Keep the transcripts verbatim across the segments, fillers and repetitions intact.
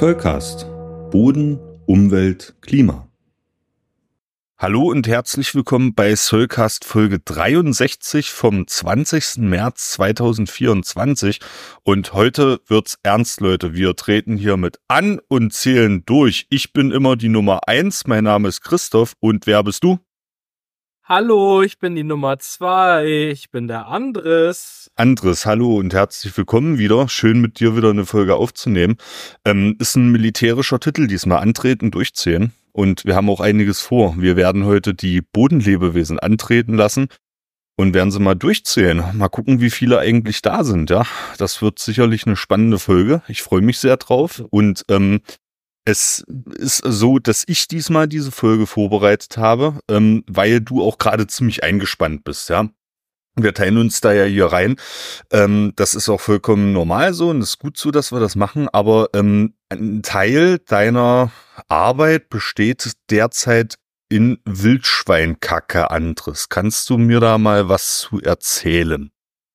Zollcast. Boden, Umwelt, Klima. Hallo und herzlich willkommen bei Zollcast Folge dreiundsechzig vom zwanzigsten März zweitausendvierundzwanzig. Und heute wird's ernst, Leute. Wir treten hiermit an und zählen durch. Ich bin immer die Nummer eins. Mein Name ist Christoph. Und wer bist du? Hallo, ich bin die Nummer zwei. Ich bin der Andres. Andres, hallo und herzlich willkommen wieder. Schön, mit dir wieder eine Folge aufzunehmen. Ähm, ist ein militärischer Titel diesmal, antreten, durchzählen. Und wir haben auch einiges vor. Wir werden heute die Bodenlebewesen antreten lassen und werden sie mal durchzählen. Mal gucken, wie viele eigentlich da sind. Ja, das wird sicherlich eine spannende Folge. Ich freue mich sehr drauf. Und ähm, es ist so, dass ich diesmal diese Folge vorbereitet habe, ähm, weil du auch gerade ziemlich eingespannt bist. Ja, wir teilen uns da ja hier rein. Ähm, das ist auch vollkommen normal so und es ist gut so, dass wir das machen. Aber ähm, ein Teil deiner Arbeit besteht derzeit in Wildschweinkacke, Andres. Kannst du mir da mal was zu erzählen?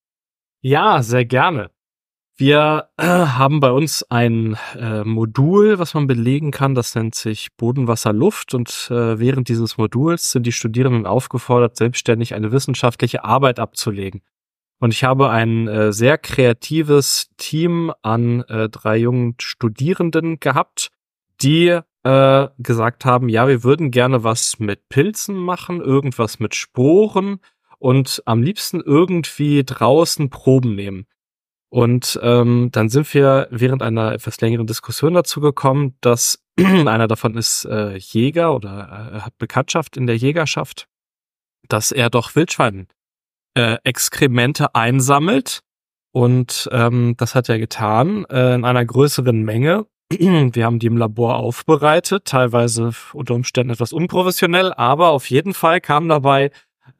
Ja, sehr gerne. Wir äh, haben bei uns ein äh, Modul, was man belegen kann, das nennt sich Boden, Wasser, Luft, und äh, während dieses Moduls sind die Studierenden aufgefordert, selbstständig eine wissenschaftliche Arbeit abzulegen. Und ich habe ein äh, sehr kreatives Team an äh, drei jungen Studierenden gehabt, die äh, gesagt haben, ja, wir würden gerne was mit Pilzen machen, irgendwas mit Sporen und am liebsten irgendwie draußen Proben nehmen. Und ähm, dann sind wir während einer etwas längeren Diskussion dazu gekommen, dass einer davon ist äh, Jäger oder äh, hat Bekanntschaft in der Jägerschaft, dass er doch Wildschwein äh, Exkremente einsammelt. Und ähm, das hat er getan äh, in einer größeren Menge. Wir haben die im Labor aufbereitet, teilweise unter Umständen etwas unprofessionell, aber auf jeden Fall kam dabei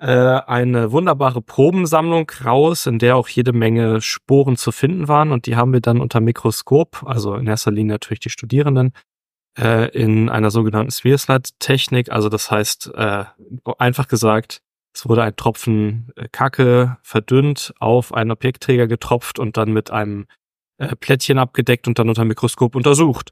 eine wunderbare Probensammlung raus, in der auch jede Menge Sporen zu finden waren, und die haben wir dann unter Mikroskop, also in erster Linie natürlich die Studierenden, äh, in einer sogenannten Smearslide-Technik, also das heißt, äh, einfach gesagt, es wurde ein Tropfen Kacke verdünnt, auf einen Objektträger getropft und dann mit einem äh, Plättchen abgedeckt und dann unter Mikroskop untersucht.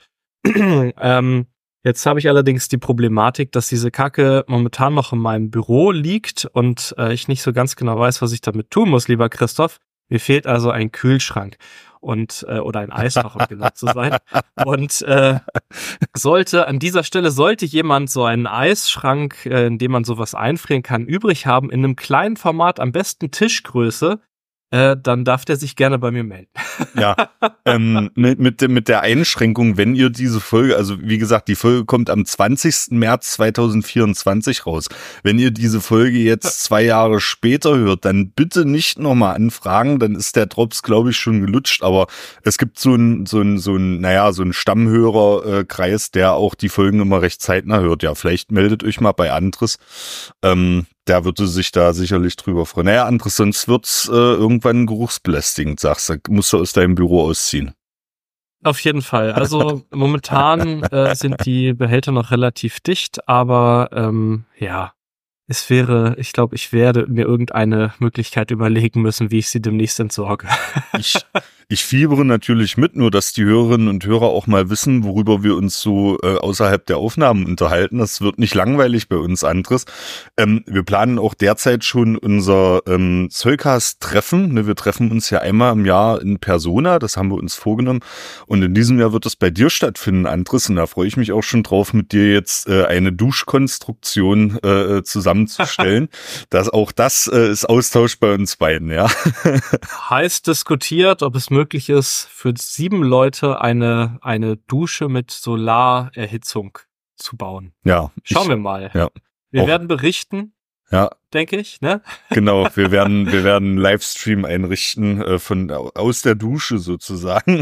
ähm, Jetzt habe ich allerdings die Problematik, dass diese Kacke momentan noch in meinem Büro liegt und äh, ich nicht so ganz genau weiß, was ich damit tun muss, lieber Christoph. Mir fehlt also ein Kühlschrank und äh, oder ein Eisfach, um genau zu sein. Und äh, sollte an dieser Stelle sollte jemand so einen Eisschrank, äh, in dem man sowas einfrieren kann, übrig haben, in einem kleinen Format, am besten Tischgröße, Äh, dann darf der sich gerne bei mir melden. Ja, ähm, mit, mit, mit der Einschränkung, wenn ihr diese Folge, also wie gesagt, die Folge kommt am zwanzigsten März zweitausendvierundzwanzig raus. Wenn ihr diese Folge jetzt zwei Jahre später hört, dann bitte nicht nochmal anfragen, dann ist der Drops, glaube ich, schon gelutscht, aber es gibt so ein, so ein, so ein, naja, so ein Stammhörerkreis, der auch die Folgen immer recht zeitnah hört. Ja, vielleicht meldet euch mal bei Andres. Ähm, Der würde sich da sicherlich drüber freuen. Naja, Andres, sonst wird's äh, irgendwann geruchsbelästigend, sagst du. Musst du aus deinem Büro ausziehen. Auf jeden Fall. Also momentan äh, sind die Behälter noch relativ dicht, aber ähm, ja, es wäre, ich glaube, ich werde mir irgendeine Möglichkeit überlegen müssen, wie ich sie demnächst entsorge. Ich, ich fiebere natürlich mit, nur dass die Hörerinnen und Hörer auch mal wissen, worüber wir uns so äh, außerhalb der Aufnahmen unterhalten. Das wird nicht langweilig bei uns, Andres. Ähm, wir planen auch derzeit schon unser ähm, Zollcast-Treffen. Ne, wir treffen uns ja einmal im Jahr in Persona, das haben wir uns vorgenommen. Und in diesem Jahr wird es bei dir stattfinden, Andres. Und da freue ich mich auch schon drauf, mit dir jetzt äh, eine Duschkonstruktion äh, zusammenzustellen. Das, auch das äh, ist Austausch bei uns beiden, ja. Heiß diskutiert, ob es möglich ist, für sieben Leute eine, eine Dusche mit Solarerhitzung zu bauen. Ja. Schauen ich, wir mal. Ja. Wir auch, werden berichten. Ja. Denke ich, ne? Genau, wir werden, wir werden einen Livestream einrichten, äh, von, aus der Dusche sozusagen.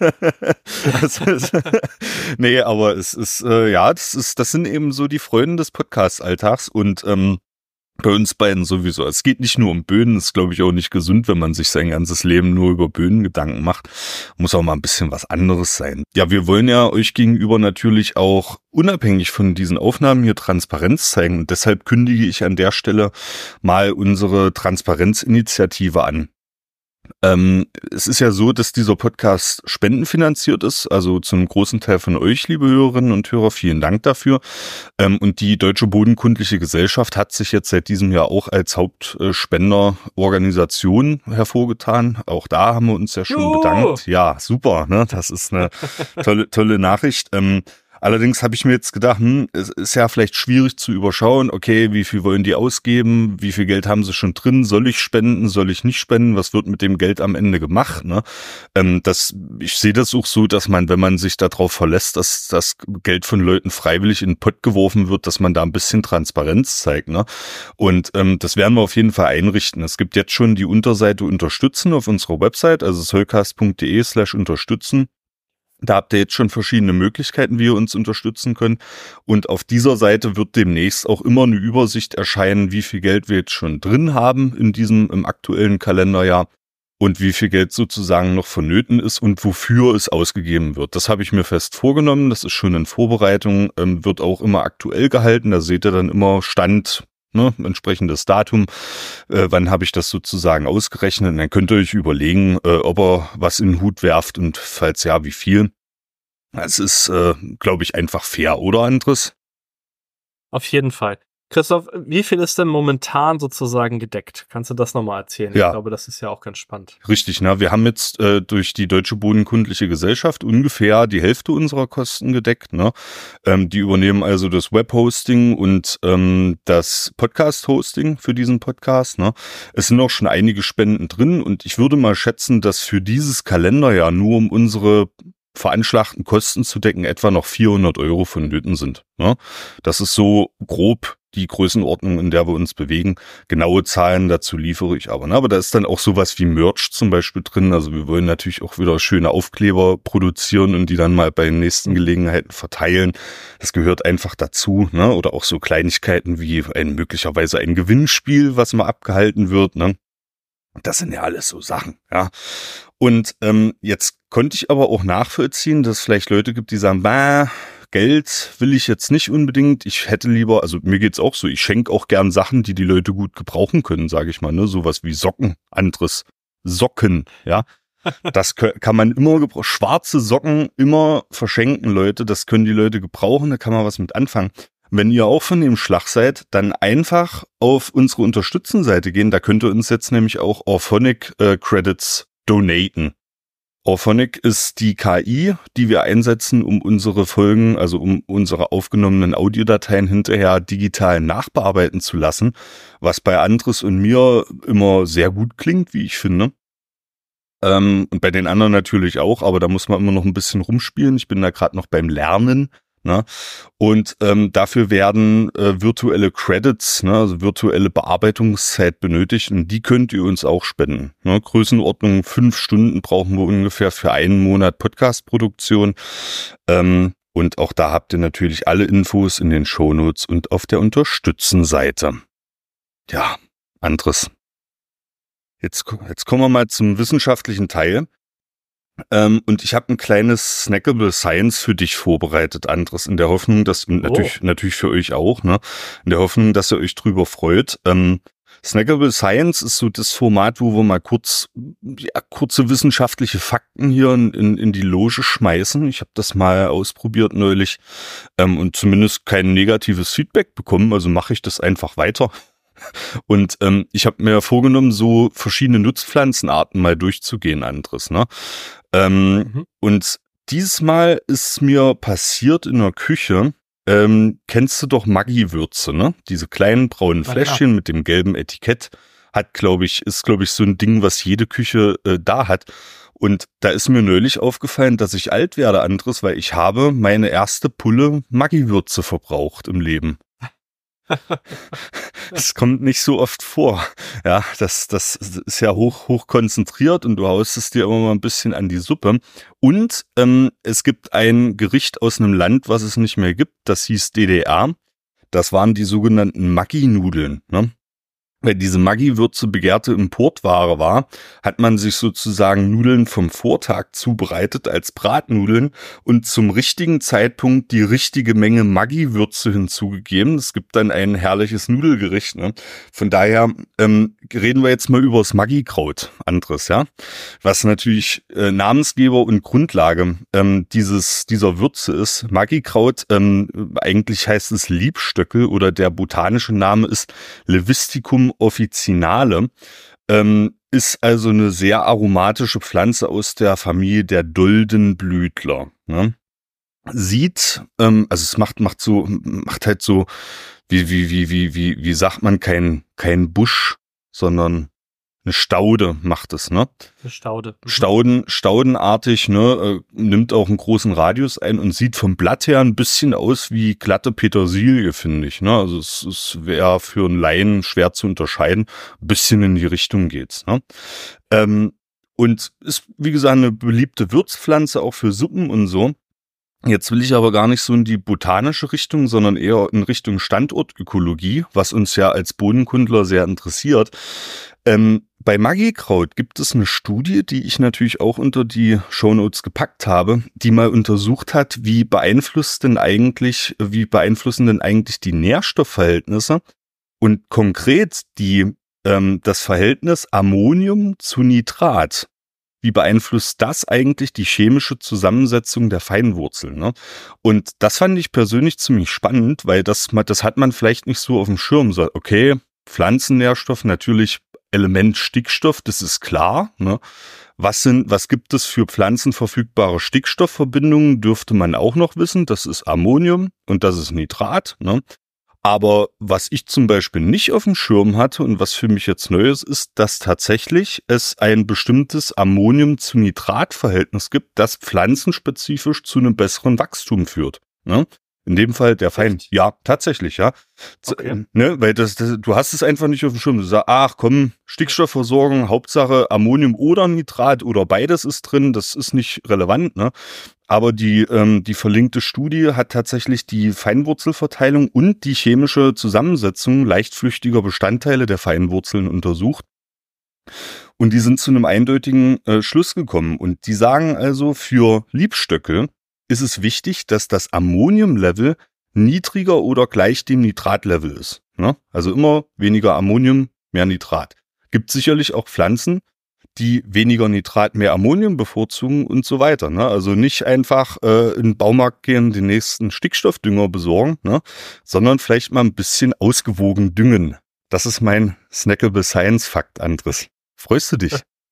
Das ist, nee, aber es ist, äh, ja, das ist, das sind eben so die Freuden des Podcast-Alltags und, ähm, bei uns beiden sowieso. Es geht nicht nur um Böden, ist glaube ich auch nicht gesund, wenn man sich sein ganzes Leben nur über Böden Gedanken macht. Muss auch mal ein bisschen was anderes sein. Ja, wir wollen ja euch gegenüber natürlich auch unabhängig von diesen Aufnahmen hier Transparenz zeigen. Und deshalb kündige ich an der Stelle mal unsere Transparenzinitiative an. Ähm, es ist ja so, dass dieser Podcast spendenfinanziert ist, also zum großen Teil von euch, liebe Hörerinnen und Hörer, vielen Dank dafür. Ähm, und die Deutsche Bodenkundliche Gesellschaft hat sich jetzt seit diesem Jahr auch als Hauptspenderorganisation hervorgetan. Auch da haben wir uns ja schon Juhu. bedankt. Ja, super, ne? Das ist eine tolle, tolle Nachricht. Ähm, Allerdings habe ich mir jetzt gedacht, hm, es ist ja vielleicht schwierig zu überschauen, okay, wie viel wollen die ausgeben, wie viel Geld haben sie schon drin, soll ich spenden, soll ich nicht spenden, was wird mit dem Geld am Ende gemacht, ne? Ähm, das, ich sehe das auch so, dass man, wenn man sich darauf verlässt, dass das Geld von Leuten freiwillig in den Pott geworfen wird, dass man da ein bisschen Transparenz zeigt, ne? Und ähm, das werden wir auf jeden Fall einrichten. Es gibt jetzt schon die Unterseite Unterstützen auf unserer Website, also soulcast.de slash unterstützen. Da habt ihr jetzt schon verschiedene Möglichkeiten, wie ihr uns unterstützen könnt. Und auf dieser Seite wird demnächst auch immer eine Übersicht erscheinen, wie viel Geld wir jetzt schon drin haben in diesem, im aktuellen Kalenderjahr und wie viel Geld sozusagen noch vonnöten ist und wofür es ausgegeben wird. Das habe ich mir fest vorgenommen. Das ist schon in Vorbereitung, ähm, wird auch immer aktuell gehalten. Da seht ihr dann immer Stand, ne, entsprechendes Datum, äh, wann habe ich das sozusagen ausgerechnet. Und dann könnt ihr euch überlegen, äh, ob er was in den Hut werft und falls ja, wie viel. Es ist, äh, glaube ich, einfach fair, oder Andres? Auf jeden Fall. Christoph, wie viel ist denn momentan sozusagen gedeckt? Kannst du das nochmal erzählen? Ja. Ich glaube, das ist ja auch ganz spannend. Richtig, na, wir haben jetzt äh, durch die Deutsche Bodenkundliche Gesellschaft ungefähr die Hälfte unserer Kosten gedeckt, ne? Ähm, die übernehmen also das Webhosting und ähm, das Podcast-Hosting für diesen Podcast, ne? Es sind auch schon einige Spenden drin und ich würde mal schätzen, dass für dieses Kalenderjahr nur um unsere veranschlagten Kosten zu decken etwa noch vierhundert Euro vonnöten sind, ne? Das ist so grob die Größenordnung, in der wir uns bewegen. Genaue Zahlen dazu liefere ich aber. Ne? Aber da ist dann auch sowas wie Merch zum Beispiel drin. Also wir wollen natürlich auch wieder schöne Aufkleber produzieren und die dann mal bei den nächsten Gelegenheiten verteilen. Das gehört einfach dazu. Ne? Oder auch so Kleinigkeiten wie ein möglicherweise ein Gewinnspiel, was mal abgehalten wird. Ne? Das sind ja alles so Sachen. Ja. Und ähm, jetzt konnte ich aber auch nachvollziehen, dass es vielleicht Leute gibt, die sagen, bah, Geld will ich jetzt nicht unbedingt. Ich hätte lieber, also mir geht's auch so, ich schenke auch gern Sachen, die die Leute gut gebrauchen können, sage ich mal, ne, sowas wie Socken, anderes Socken, ja. Das kann man immer gebrauchen. Schwarze Socken immer verschenken, Leute, das können die Leute gebrauchen, da kann man was mit anfangen. Wenn ihr auch von dem Schlag seid, dann einfach auf unsere Unterstützenseite gehen, da könnt ihr uns jetzt nämlich auch Auphonic äh, Credits donaten. Auphonic ist die K I, die wir einsetzen, um unsere Folgen, also um unsere aufgenommenen Audiodateien hinterher digital nachbearbeiten zu lassen, was bei Andres und mir immer sehr gut klingt, wie ich finde. Ähm, und bei den anderen natürlich auch, aber da muss man immer noch ein bisschen rumspielen. Ich bin da gerade noch beim Lernen. Ne? Und ähm, dafür werden äh, virtuelle Credits, ne, also virtuelle Bearbeitungszeit benötigt und die könnt ihr uns auch spenden. Ne? Größenordnung fünf Stunden brauchen wir ungefähr für einen Monat Podcast-Produktion. Ähm, und auch da habt ihr natürlich alle Infos in den Shownotes und auf der Unterstützen-Seite. Ja, Andres. Jetzt, jetzt kommen wir mal zum wissenschaftlichen Teil. Ähm, und ich habe ein kleines Snackable Science für dich vorbereitet, Andres, in der Hoffnung, dass, und natürlich, Oh. natürlich für euch auch, ne, in der Hoffnung, dass ihr euch drüber freut. Ähm, Snackable Science ist so das Format, wo wir mal kurz, ja, kurze wissenschaftliche Fakten hier in, in, in die Loge schmeißen. Ich habe das mal ausprobiert neulich ähm, und zumindest kein negatives Feedback bekommen, also mache ich das einfach weiter. Und ähm, ich habe mir vorgenommen, so verschiedene Nutzpflanzenarten mal durchzugehen, Andres, ne? Ähm, mhm. Und dieses Mal ist mir passiert in der Küche, ähm, kennst du doch Maggi-Würze, ne? Diese kleinen braunen Fläschchen mit dem gelben Etikett, hat, glaube ich, ist, glaube ich, so ein Ding, was jede Küche äh, da hat. Und da ist mir neulich aufgefallen, dass ich alt werde, Andres, weil ich habe meine erste Pulle Maggi-Würze verbraucht im Leben. Das kommt nicht so oft vor. Ja, das, das ist ja hoch, hoch konzentriert und du haust es dir immer mal ein bisschen an die Suppe. Und ähm, es gibt ein Gericht aus einem Land, was es nicht mehr gibt. Das hieß D D R. Das waren die sogenannten Maggi-Nudeln. Ne? weil diese Maggi-Würze begehrte Importware war, hat man sich sozusagen Nudeln vom Vortag zubereitet als Bratnudeln und zum richtigen Zeitpunkt die richtige Menge Maggi-Würze hinzugegeben. Es gibt dann ein herrliches Nudelgericht. Ne? Von daher ähm, reden wir jetzt mal über das Maggi-Kraut, Andres, ja, was natürlich äh, Namensgeber und Grundlage ähm, dieses dieser Würze ist. Maggi-Kraut, ähm, eigentlich heißt es Liebstöckel oder der botanische Name ist Levisticum officinale, ähm, ist also eine sehr aromatische Pflanze aus der Familie der Doldenblütler. Ne? Sieht, ähm, also es macht macht so macht halt so wie wie wie wie wie wie sagt man kein kein Busch, sondern eine Staude macht es, ne? Eine Staude. Mhm. Stauden, staudenartig, ne? Äh, nimmt auch einen großen Radius ein und sieht vom Blatt her ein bisschen aus wie glatte Petersilie, finde ich, ne? Also es, es wäre für einen Laien schwer zu unterscheiden. Ein bisschen in die Richtung geht's, ne? Ähm, und ist, wie gesagt, eine beliebte Würzpflanze auch für Suppen und so. Jetzt will ich aber gar nicht so in die botanische Richtung, sondern eher in Richtung Standortökologie, was uns ja als Bodenkundler sehr interessiert. Ähm, bei Maggi-Kraut gibt es eine Studie, die ich natürlich auch unter die Shownotes gepackt habe, die mal untersucht hat, wie beeinflusst denn eigentlich, wie beeinflussen denn eigentlich die Nährstoffverhältnisse und konkret die ähm, das Verhältnis Ammonium zu Nitrat. Wie beeinflusst das eigentlich die chemische Zusammensetzung der Feinwurzeln? Ne? Und das fand ich persönlich ziemlich spannend, weil das, das hat man vielleicht nicht so auf dem Schirm. So, okay, Pflanzennährstoff, natürlich Element Stickstoff, das ist klar. Ne? Was sind, was gibt es für pflanzenverfügbare Stickstoffverbindungen, dürfte man auch noch wissen. Das ist Ammonium und das ist Nitrat. Ne? Aber was ich zum Beispiel nicht auf dem Schirm hatte und was für mich jetzt neu ist, ist, dass tatsächlich es ein bestimmtes Ammonium-zu-Nitrat-Verhältnis gibt, das pflanzenspezifisch zu einem besseren Wachstum führt. Ne? In dem Fall der Feind. Ja, tatsächlich, ja. Okay. Ne, weil das, das, du hast es einfach nicht auf dem Schirm. Du sagst, ach komm, Stickstoffversorgung, Hauptsache Ammonium oder Nitrat oder beides ist drin, das ist nicht relevant, ne? Aber die, ähm, die verlinkte Studie hat tatsächlich die Feinwurzelverteilung und die chemische Zusammensetzung leichtflüchtiger Bestandteile der Feinwurzeln untersucht. Und die sind zu einem eindeutigen äh, Schluss gekommen. Und die sagen also, für Liebstöckel ist es wichtig, dass das Ammoniumlevel niedriger oder gleich dem Nitratlevel ist. Ne? Also immer weniger Ammonium, mehr Nitrat. Gibt sicherlich auch Pflanzen, die weniger Nitrat, mehr Ammonium bevorzugen und so weiter. Ne? Also nicht einfach äh, in den Baumarkt gehen, den nächsten Stickstoffdünger besorgen, ne? Sondern vielleicht mal ein bisschen ausgewogen düngen. Das ist mein Snackable Science Fakt, Andres. Freust du dich?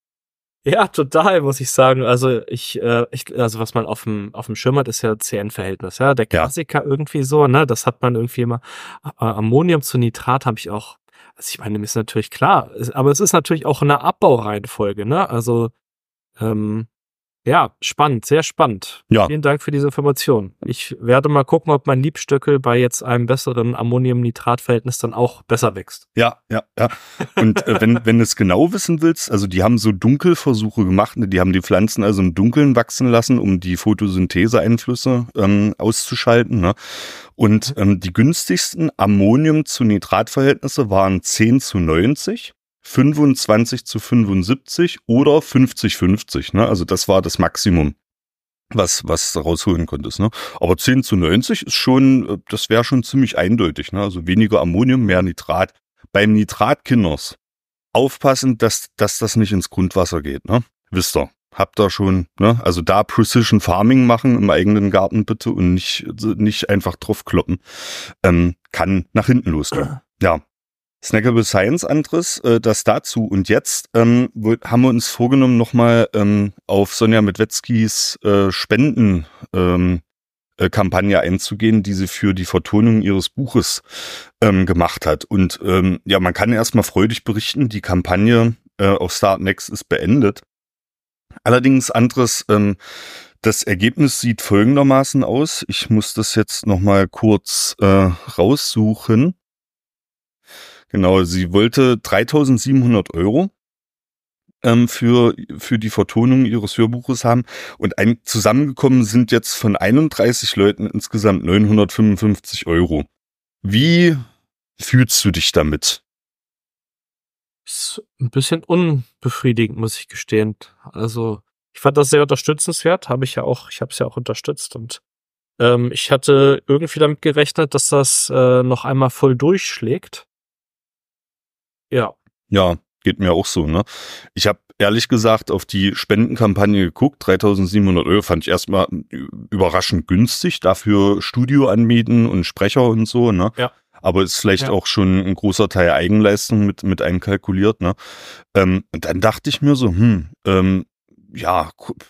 Ja, total, muss ich sagen. Also ich, äh, ich also was man auf dem auf dem Schirm hat, ist ja C N-Verhältnis, ja, der Klassiker ja. Irgendwie so, ne? Das hat man irgendwie immer. Äh, Ammonium zu Nitrat habe ich auch. Also ich meine, ist natürlich klar, aber es ist natürlich auch eine Abbaureihenfolge, ne? Also ähm, ja, spannend, sehr spannend. Ja. Vielen Dank für diese Information. Ich werde mal gucken, ob mein Liebstöckel bei jetzt einem besseren Ammonium-Nitrat-Verhältnis dann auch besser wächst. Ja, ja, ja. Und äh, wenn wenn du es genau wissen willst, also die haben so Dunkelversuche gemacht, die haben die Pflanzen also im Dunkeln wachsen lassen, um die Photosynthese-Einflüsse ähm, auszuschalten. Ne? Und ähm, die günstigsten Ammonium-zu-Nitrat-Verhältnisse waren zehn zu neunzig. fünfundzwanzig zu fünfundsiebzig oder fünfzig fünfzig, ne? Also das war das Maximum, was was du rausholen konntest, ne? Aber zehn zu neunzig ist schon, das wäre schon ziemlich eindeutig, ne? Also weniger Ammonium, mehr Nitrat. Beim Nitratkinders aufpassen, dass dass das nicht ins Grundwasser geht, ne? Wisst ihr, habt ihr schon, ne? Also da Precision Farming machen im eigenen Garten bitte und nicht nicht einfach draufkloppen. Ähm, kann nach hinten losgehen. Ja. Snackable Science, Andres, äh, das dazu. Und jetzt ähm, haben wir uns vorgenommen, nochmal ähm, auf Sonja Medvedskis äh, Spenden ähm, äh, Kampagne einzugehen, die sie für die Vertonung ihres Buches ähm, gemacht hat. Und ähm, ja, man kann erstmal freudig berichten, die Kampagne äh, auf Start Next ist beendet. Allerdings, Andres, ähm, das Ergebnis sieht folgendermaßen aus. Ich muss das jetzt nochmal kurz äh, raussuchen. Genau, sie wollte dreitausendsiebenhundert Euro ähm, für für die Vertonung ihres Hörbuches haben und ein, zusammengekommen sind jetzt von einunddreißig Leuten insgesamt neunhundertfünfundfünfzig Euro. Wie fühlst du dich damit? ist ein bisschen unbefriedigend, muss ich gestehen. Also ich fand das sehr unterstützenswert, habe ich ja auch, ich habe es ja auch unterstützt und ähm, ich hatte irgendwie damit gerechnet, dass das äh, noch einmal voll durchschlägt. Ja. Ja, geht mir auch so, ne? Ich habe ehrlich gesagt auf die Spendenkampagne geguckt, dreitausendsiebenhundert Euro fand ich erstmal überraschend günstig, dafür Studio anmieten und Sprecher und so, ne? Ja. Aber ist vielleicht Ja. auch schon ein großer Teil Eigenleistung mit mit einkalkuliert, ne? Ähm, und dann dachte ich mir so, hm, ähm, ja,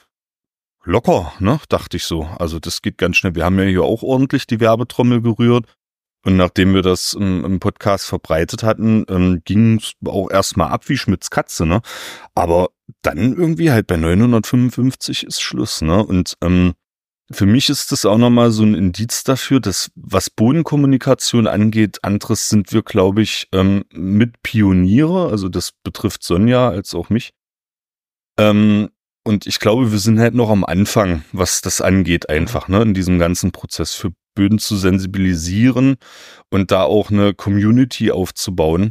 locker, ne? Dachte ich so. Also das geht ganz schnell. Wir haben ja hier auch ordentlich die Werbetrommel gerührt. Und nachdem wir das im, im Podcast verbreitet hatten, ähm, ging es auch erstmal ab wie Schmitz Katze, ne? Aber dann irgendwie halt bei neunhundertfünfundfünfzig ist Schluss, ne? Und ähm, für mich ist das auch nochmal so ein Indiz dafür, dass was Bodenkommunikation angeht, anderes sind wir, glaube ich, ähm, mit Pioniere, also das betrifft Sonja als auch mich. Ähm, und ich glaube, wir sind halt noch am Anfang, was das angeht einfach, ne? In diesem ganzen Prozess für Böden zu sensibilisieren und da auch eine Community aufzubauen,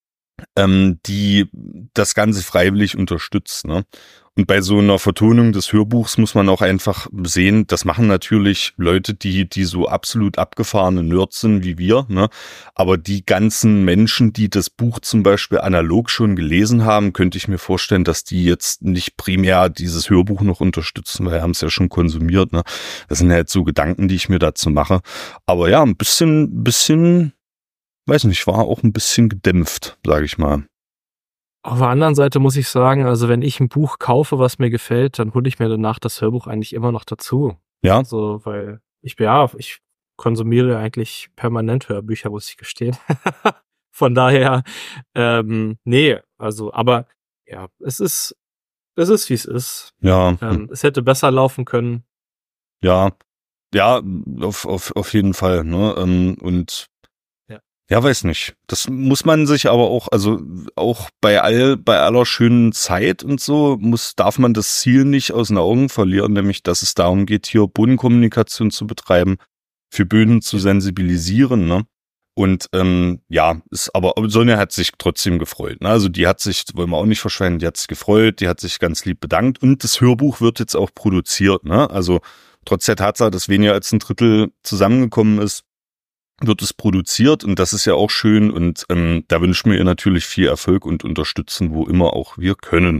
ähm, die das Ganze freiwillig unterstützt, ne? Und bei so einer Vertonung des Hörbuchs muss man auch einfach sehen, das machen natürlich Leute, die die so absolut abgefahrene Nerds sind wie wir, ne? Aber die ganzen Menschen, die das Buch zum Beispiel analog schon gelesen haben, könnte ich mir vorstellen, dass die jetzt nicht primär dieses Hörbuch noch unterstützen, weil wir haben es ja schon konsumiert, ne? Das sind halt so Gedanken, die ich mir dazu mache. Aber ja, ein bisschen, bisschen, weiß nicht, war auch ein bisschen gedämpft, sage ich mal. Auf der anderen Seite muss ich sagen, also wenn ich ein Buch kaufe, was mir gefällt, dann hole ich mir danach das Hörbuch eigentlich immer noch dazu. Ja. Also, weil ich, ja, ich konsumiere eigentlich permanent Hörbücher, muss ich gestehen. Von daher, ähm, nee, also, aber ja, es ist, es ist, wie es ist. Ja. Ähm, es hätte besser laufen können. Ja. Ja, auf, auf, auf jeden Fall, ne? Und Ja. Ja, weiß nicht. Das muss man sich aber auch, also auch bei all, bei aller schönen Zeit und so, muss, darf man das Ziel nicht aus den Augen verlieren, nämlich, dass es darum geht, hier Bodenkommunikation zu betreiben, für Böden zu sensibilisieren, ne? Und ähm, ja, ist aber, aber Sonja hat sich trotzdem gefreut, ne? Also die hat sich, wollen wir auch nicht verschwenden, die hat sich gefreut, die hat sich ganz lieb bedankt und das Hörbuch wird jetzt auch produziert, ne? Also trotz der Tatsache, dass weniger als ein Drittel zusammengekommen ist, wird es produziert und das ist ja auch schön und ähm, da wünschen wir ihr natürlich viel Erfolg und unterstützen, wo immer auch wir können.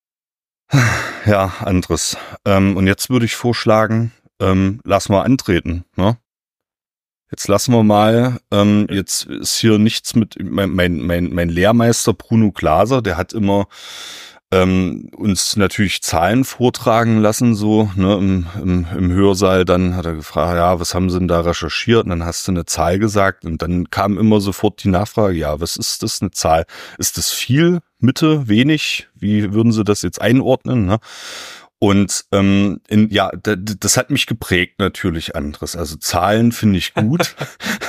Ja, anderes. Ähm, und jetzt würde ich vorschlagen, ähm, lass mal antreten, ne? Jetzt lassen wir mal, ähm, jetzt ist hier nichts mit, mein, mein, mein, mein Lehrmeister Bruno Glaser, der hat immer ähm, uns natürlich Zahlen vortragen lassen, so, ne, im, im, im Hörsaal. Dann hat er gefragt, ja, was haben sie denn da recherchiert? Und dann hast du eine Zahl gesagt und dann kam immer sofort die Nachfrage, ja, was ist das, eine Zahl? Ist das viel, Mitte, wenig? Wie würden sie das jetzt einordnen, ne? Und ähm, in, ja, d- d- das hat mich geprägt natürlich, anderes. Also Zahlen finde ich gut.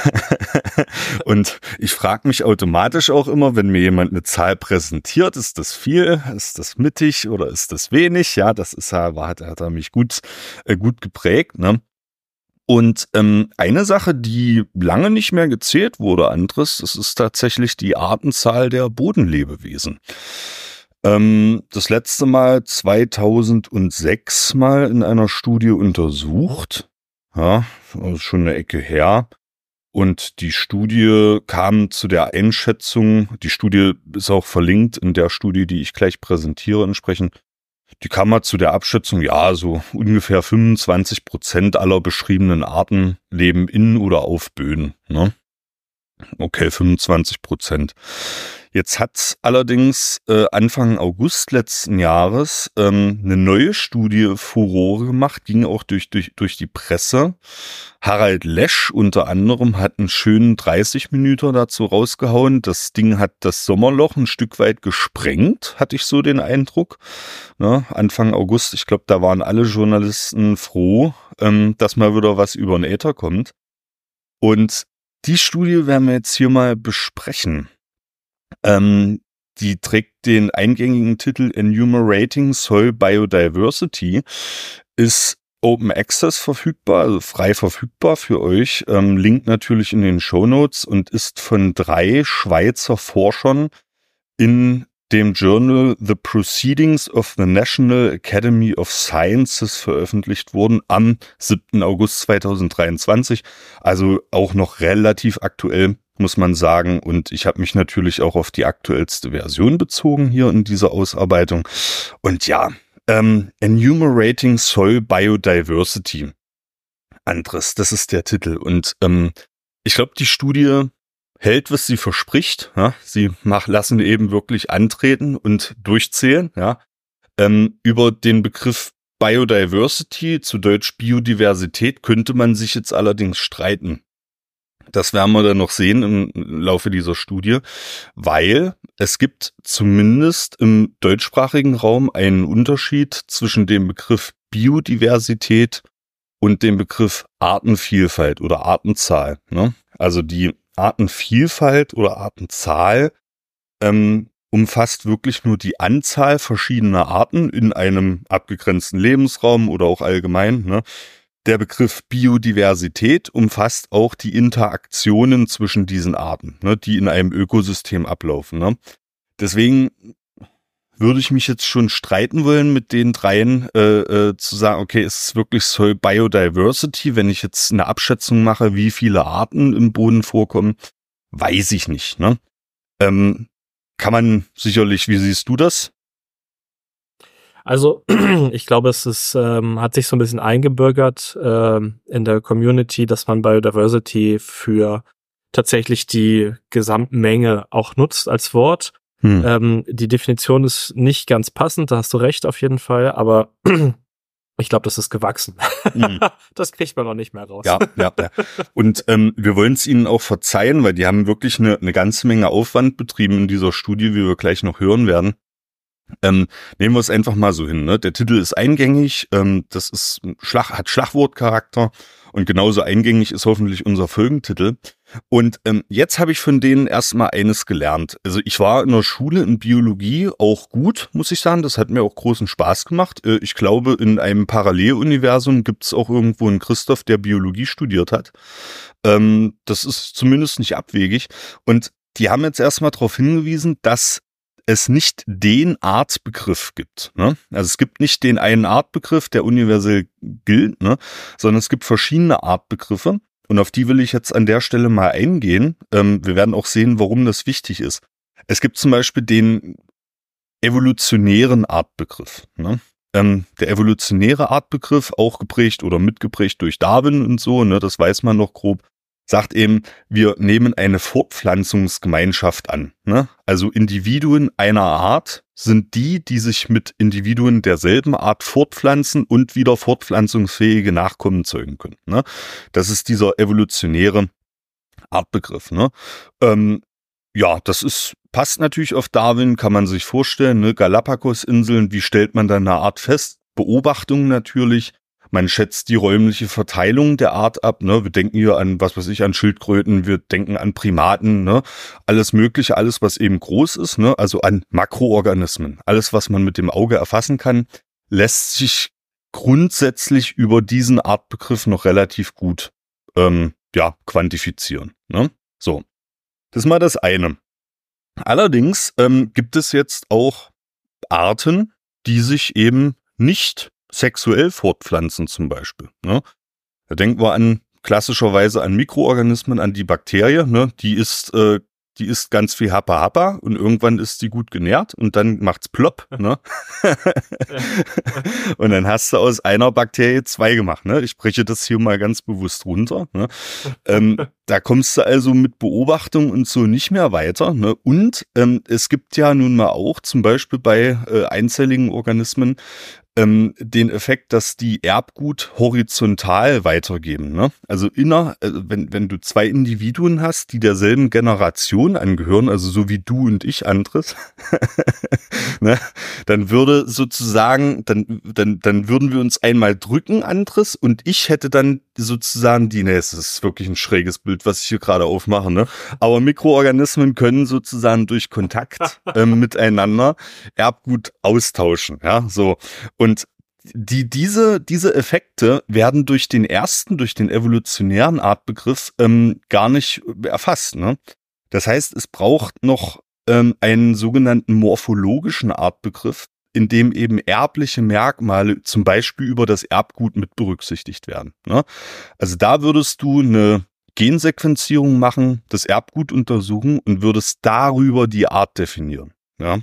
Und ich frage mich automatisch auch immer, wenn mir jemand eine Zahl präsentiert, ist das viel, ist das mittig oder ist das wenig? Ja, das ist ja, hat, hat er mich gut, äh, gut geprägt, ne? Und ähm, eine Sache, die lange nicht mehr gezählt wurde, anderes, das ist tatsächlich die Artenzahl der Bodenlebewesen. Ähm, das letzte Mal zweitausendsechs mal in einer Studie untersucht. Ja, also schon eine Ecke her. Und die Studie kam zu der Einschätzung, die Studie ist auch verlinkt in der Studie, die ich gleich präsentiere entsprechend. Die kam mal zu der Abschätzung, ja, so ungefähr fünfundzwanzig Prozent aller beschriebenen Arten leben in oder auf Böden, ne? Okay, fünfundzwanzig Prozent. Jetzt hat allerdings äh, Anfang August letzten Jahres ähm, eine neue Studie Furore gemacht, ging auch durch, durch, durch die Presse. Harald Lesch unter anderem hat einen schönen dreißig Minuten dazu rausgehauen. Das Ding hat das Sommerloch ein Stück weit gesprengt, hatte ich so den Eindruck. Ne, Anfang August, ich glaube, da waren alle Journalisten froh, ähm, dass mal wieder was über den Äther kommt. Und die Studie werden wir jetzt hier mal besprechen. Ähm, die trägt den eingängigen Titel Enumerating Soil Biodiversity, ist Open Access verfügbar, also frei verfügbar für euch. Ähm, Link natürlich in den Shownotes und ist von drei Schweizer Forschern in dem Journal The Proceedings of the National Academy of Sciences veröffentlicht wurden am siebten August zweitausenddreiundzwanzig. Also auch noch relativ aktuell, muss man sagen. Und ich habe mich natürlich auch auf die aktuellste Version bezogen hier in dieser Ausarbeitung. Und ja, ähm, Enumerating Soil Biodiversity. Andres, das ist der Titel. Und ähm, ich glaube, die Studie hält, was sie verspricht. Ja, sie mach, lassen eben wirklich antreten und durchzählen. Ja, ähm, über den Begriff Biodiversity, zu Deutsch Biodiversität, könnte man sich jetzt allerdings streiten. Das werden wir dann noch sehen im Laufe dieser Studie, weil es gibt zumindest im deutschsprachigen Raum einen Unterschied zwischen dem Begriff Biodiversität und dem Begriff Artenvielfalt oder Artenzahl. Ne? Also die Artenvielfalt oder Artenzahl ähm, umfasst wirklich nur die Anzahl verschiedener Arten in einem abgegrenzten Lebensraum oder auch allgemein. Ne? Der Begriff Biodiversität umfasst auch die Interaktionen zwischen diesen Arten, ne, die in einem Ökosystem ablaufen. Ne? Deswegen würde ich mich jetzt schon streiten wollen mit den dreien, äh, äh, zu sagen, okay, ist es wirklich Soil Biodiversity, wenn ich jetzt eine Abschätzung mache, wie viele Arten im Boden vorkommen, weiß ich nicht. Ne? Ähm, kann man sicherlich, wie siehst du das? Also ich glaube, es ist, ähm, hat sich so ein bisschen eingebürgert ähm, in der Community, dass man Biodiversity für tatsächlich die Gesamtmenge auch nutzt als Wort. Hm. Ähm, die Definition ist nicht ganz passend, da hast du recht auf jeden Fall, aber ich glaube, das ist gewachsen. Hm. Das kriegt man noch nicht mehr raus. Ja, ja, ja. Und ähm, wir wollen es ihnen auch verzeihen, weil die haben wirklich eine, eine ganze Menge Aufwand betrieben in dieser Studie, wie wir gleich noch hören werden. Ähm, nehmen wir es einfach mal so hin. Ne? Der Titel ist eingängig, ähm, das ist Schlag, hat Schlagwortcharakter und genauso eingängig ist hoffentlich unser Folgentitel. Und ähm, jetzt habe ich von denen erstmal eines gelernt. Also ich war in der Schule in Biologie auch gut, muss ich sagen. Das hat mir auch großen Spaß gemacht. Äh, ich glaube, in einem Paralleluniversum gibt es auch irgendwo einen Christoph, der Biologie studiert hat. Ähm, das ist zumindest nicht abwegig. Und die haben jetzt erstmal darauf hingewiesen, dass es nicht den Artbegriff gibt. Ne? Also es gibt nicht den einen Artbegriff, der universell gilt, ne? Sondern es gibt verschiedene Artbegriffe und auf die will ich jetzt an der Stelle mal eingehen. Ähm, wir werden auch sehen, warum das wichtig ist. Es gibt zum Beispiel den evolutionären Artbegriff. Ne? Ähm, der evolutionäre Artbegriff, auch geprägt oder mitgeprägt durch Darwin und so, ne? Das weiß man noch grob, sagt eben, wir nehmen eine Fortpflanzungsgemeinschaft an. Ne? Also Individuen einer Art sind die, die sich mit Individuen derselben Art fortpflanzen und wieder fortpflanzungsfähige Nachkommen zeugen können. Ne? Das ist dieser evolutionäre Artbegriff. Ne? Ähm, ja, das ist passt natürlich auf Darwin, kann man sich vorstellen. Ne? Galapagos-Inseln, wie stellt man dann eine Art fest? Beobachtungen natürlich. Man schätzt die räumliche Verteilung der Art ab. Ne? Wir denken hier an, was weiß ich, an Schildkröten, wir denken an Primaten, ne? Alles Mögliche, alles, was eben groß ist, ne? Also an Makroorganismen. Alles, was man mit dem Auge erfassen kann, lässt sich grundsätzlich über diesen Artbegriff noch relativ gut ähm, ja, quantifizieren. Ne? So, das ist mal das eine. Allerdings ähm, gibt es jetzt auch Arten, die sich eben nicht sexuell fortpflanzen zum Beispiel. Ne? Da denken wir an klassischerweise an Mikroorganismen, an die Bakterie. Ne? Die ist, äh, die isst ganz viel Happa Happa und irgendwann ist die gut genährt und dann macht's plopp. Ne? Und dann hast du aus einer Bakterie zwei gemacht. Ne? Ich spreche das hier mal ganz bewusst runter. Ne? Ähm, da kommst du also mit Beobachtung und so nicht mehr weiter. Ne? Und ähm, es gibt ja nun mal auch zum Beispiel bei äh, einzelligen Organismen ähm, den Effekt, dass die Erbgut horizontal weitergeben. Ne? Also inner, äh, wenn, wenn du zwei Individuen hast, die derselben Generation angehören, also so wie du und ich, Andres, ne? Dann würde sozusagen, dann, dann, dann würden wir uns einmal drücken, Andres, und ich hätte dann sozusagen die, ne, es ist wirklich ein schräges Bild, was ich hier gerade aufmache, ne? Aber Mikroorganismen können sozusagen durch Kontakt ähm, miteinander Erbgut austauschen, ja, so. Und die, diese, diese Effekte werden durch den ersten, durch den evolutionären Artbegriff ähm, gar nicht erfasst, ne? Das heißt, es braucht noch ähm, einen sogenannten morphologischen Artbegriff, in dem eben erbliche Merkmale zum Beispiel über das Erbgut mit berücksichtigt werden. Ne? Also da würdest du eine Gensequenzierung machen, das Erbgut untersuchen und würdest darüber die Art definieren. Ja?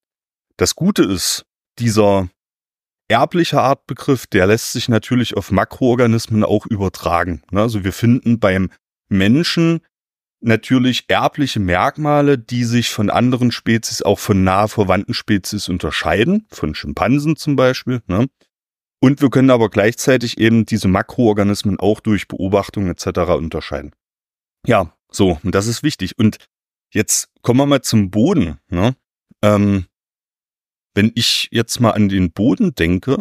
Das Gute ist, dieser erbliche Artbegriff, der lässt sich natürlich auf Makroorganismen auch übertragen. Ne? Also wir finden beim Menschen natürlich erbliche Merkmale, die sich von anderen Spezies, auch von nah verwandten Spezies unterscheiden, von Schimpansen zum Beispiel. Ne? Und wir können aber gleichzeitig eben diese Makroorganismen auch durch Beobachtung et cetera unterscheiden. Ja, so, und das ist wichtig. Und jetzt kommen wir mal zum Boden. Ne? Ähm, wenn ich jetzt mal an den Boden denke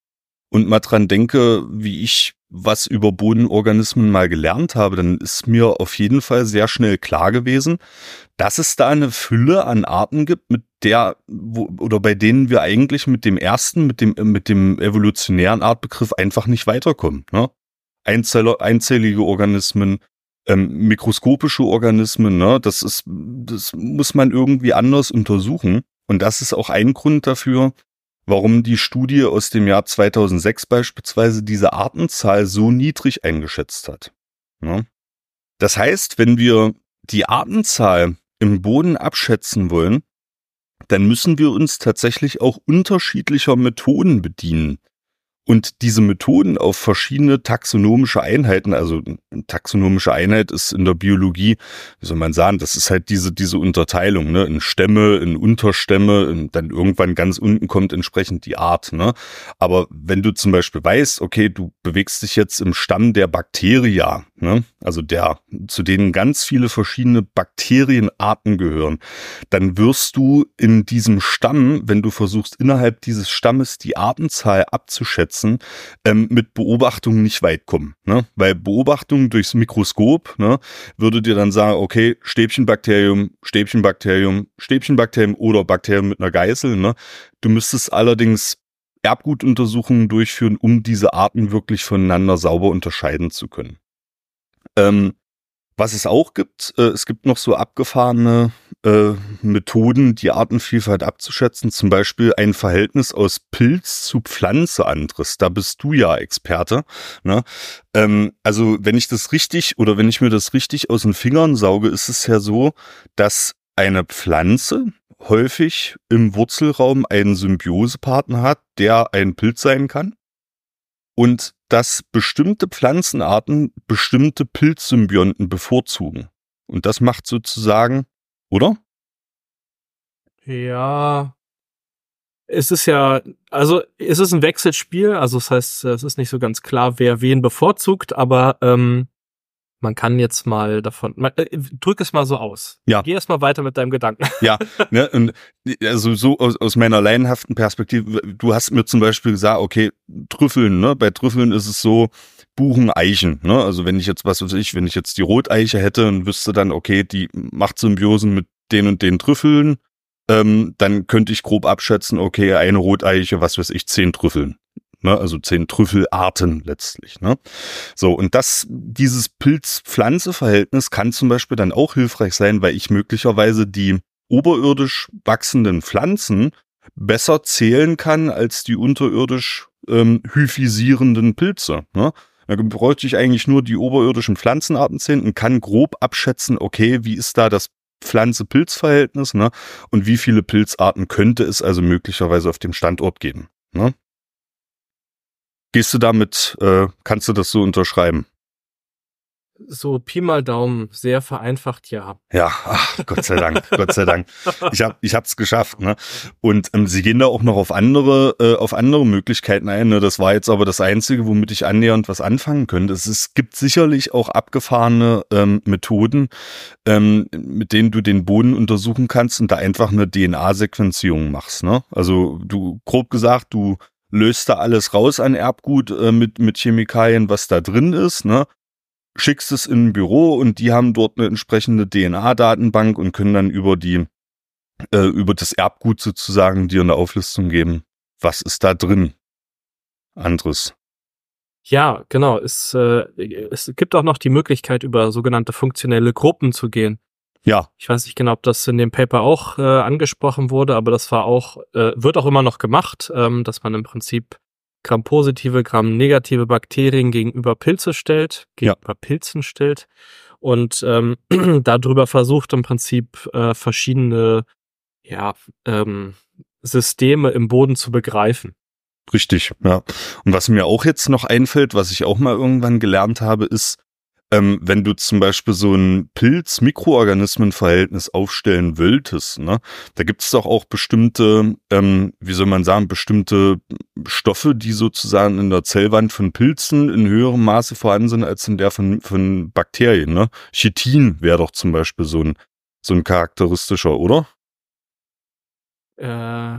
und mal dran denke, wie ich was über Bodenorganismen mal gelernt habe, dann ist mir auf jeden Fall sehr schnell klar gewesen, dass es da eine Fülle an Arten gibt, mit der wo, oder bei denen wir eigentlich mit dem ersten, mit dem mit dem evolutionären Artbegriff einfach nicht weiterkommen. Ne? Einzeller, einzellige Organismen, ähm, mikroskopische Organismen, ne? Das ist, das muss man irgendwie anders untersuchen. Und das ist auch ein Grund dafür, warum die Studie aus dem Jahr zweitausendsechs beispielsweise diese Artenzahl so niedrig eingeschätzt hat. Ja. Das heißt, wenn wir die Artenzahl im Boden abschätzen wollen, dann müssen wir uns tatsächlich auch unterschiedlicher Methoden bedienen. Und diese Methoden auf verschiedene taxonomische Einheiten, also eine taxonomische Einheit ist in der Biologie, wie soll man sagen, das ist halt diese diese Unterteilung, ne, in Stämme, in Unterstämme, und dann irgendwann ganz unten kommt entsprechend die Art, ne. Aber wenn du zum Beispiel weißt, okay, du bewegst dich jetzt im Stamm der Bacteria, ne, also der, zu denen ganz viele verschiedene Bakterienarten gehören, dann wirst du in diesem Stamm, wenn du versuchst, innerhalb dieses Stammes die Artenzahl abzuschätzen, ähm, mit Beobachtungen nicht weit kommen. Ne? Weil Beobachtungen durchs Mikroskop, ne, würde dir dann sagen, okay, Stäbchenbakterium, Stäbchenbakterium, Stäbchenbakterium oder Bakterium mit einer Geißel. Ne? Du müsstest allerdings Erbgutuntersuchungen durchführen, um diese Arten wirklich voneinander sauber unterscheiden zu können. Ähm, Was es auch gibt, äh, es gibt noch so abgefahrene äh, Methoden, die Artenvielfalt abzuschätzen, zum Beispiel ein Verhältnis aus Pilz zu Pflanze, Andres. Da bist du ja Experte. Ne? Ähm, also wenn ich das richtig oder wenn ich mir das richtig aus den Fingern sauge, ist es ja so, dass eine Pflanze häufig im Wurzelraum einen Symbiosepartner hat, der ein Pilz sein kann. Und dass bestimmte Pflanzenarten bestimmte Pilzsymbionten bevorzugen. Und das macht sozusagen, oder? Ja, es ist ja, also es ist ein Wechselspiel, also das heißt, es ist nicht so ganz klar, wer wen bevorzugt, aber ähm, man kann jetzt mal davon, man, äh, drück es mal so aus. Ja. Geh erst mal weiter mit deinem Gedanken. Ja, ne, und also so aus, aus meiner laienhaften Perspektive, du hast mir zum Beispiel gesagt, okay, Trüffeln, ne, bei Trüffeln ist es so, Buchen, Eichen, ne, also wenn ich jetzt, was weiß ich, wenn ich jetzt die Roteiche hätte und wüsste dann, okay, die macht Symbiosen mit den und den Trüffeln, ähm, dann könnte ich grob abschätzen, okay, eine Roteiche, was weiß ich, zehn Trüffeln. Ne, also zehn Trüffelarten letztlich. Ne? So, und das, dieses Pilz-Pflanze-Verhältnis kann zum Beispiel dann auch hilfreich sein, weil ich möglicherweise die oberirdisch wachsenden Pflanzen besser zählen kann als die unterirdisch ähm, hyphisierenden Pilze. Ne? Da bräuchte ich eigentlich nur die oberirdischen Pflanzenarten zählen und kann grob abschätzen, okay, wie ist da das Pflanze-Pilz-Verhältnis, ne? Und wie viele Pilzarten könnte es also möglicherweise auf dem Standort geben. Ne? Gehst du damit, äh, kannst du das so unterschreiben? So Pi mal Daumen, sehr vereinfacht, ja. Ja, ach, Gott sei Dank, Gott sei Dank. Ich hab, ich hab's geschafft, ne? Und ähm, sie gehen da auch noch auf andere, äh, auf andere Möglichkeiten ein. Ne? Das war jetzt aber das Einzige, womit ich annähernd was anfangen könnte. Es, ist, es gibt sicherlich auch abgefahrene ähm, Methoden, ähm, mit denen du den Boden untersuchen kannst und da einfach eine D N A-Sequenzierung machst. Ne? Also du, grob gesagt, du löst da alles raus an Erbgut äh, mit mit Chemikalien, was da drin ist, ne? Schickst es in ein Büro und die haben dort eine entsprechende D N A-Datenbank und können dann über die äh, über das Erbgut sozusagen dir eine Auflistung geben. Was ist da drin? Andres. Ja, genau. Es, äh, es gibt auch noch die Möglichkeit, über sogenannte funktionelle Gruppen zu gehen. Ja. Ich weiß nicht genau, ob das in dem Paper auch äh, angesprochen wurde, aber das war auch, äh, wird auch immer noch gemacht, ähm, dass man im Prinzip Gram-positive, Gram-negative Bakterien gegenüber Pilze stellt, gegenüber ja. Pilzen stellt und ähm, darüber versucht im Prinzip äh, verschiedene ja, ähm, Systeme im Boden zu begreifen. Richtig, ja. Und was mir auch jetzt noch einfällt, was ich auch mal irgendwann gelernt habe, ist, ähm, wenn du zum Beispiel so ein Pilz-Mikroorganismen-Verhältnis aufstellen wolltest, ne, da gibt es doch auch bestimmte, ähm, wie soll man sagen, bestimmte Stoffe, die sozusagen in der Zellwand von Pilzen in höherem Maße vorhanden sind als in der von, von Bakterien, ne? Chitin wäre doch zum Beispiel so ein, so ein charakteristischer, oder? Äh,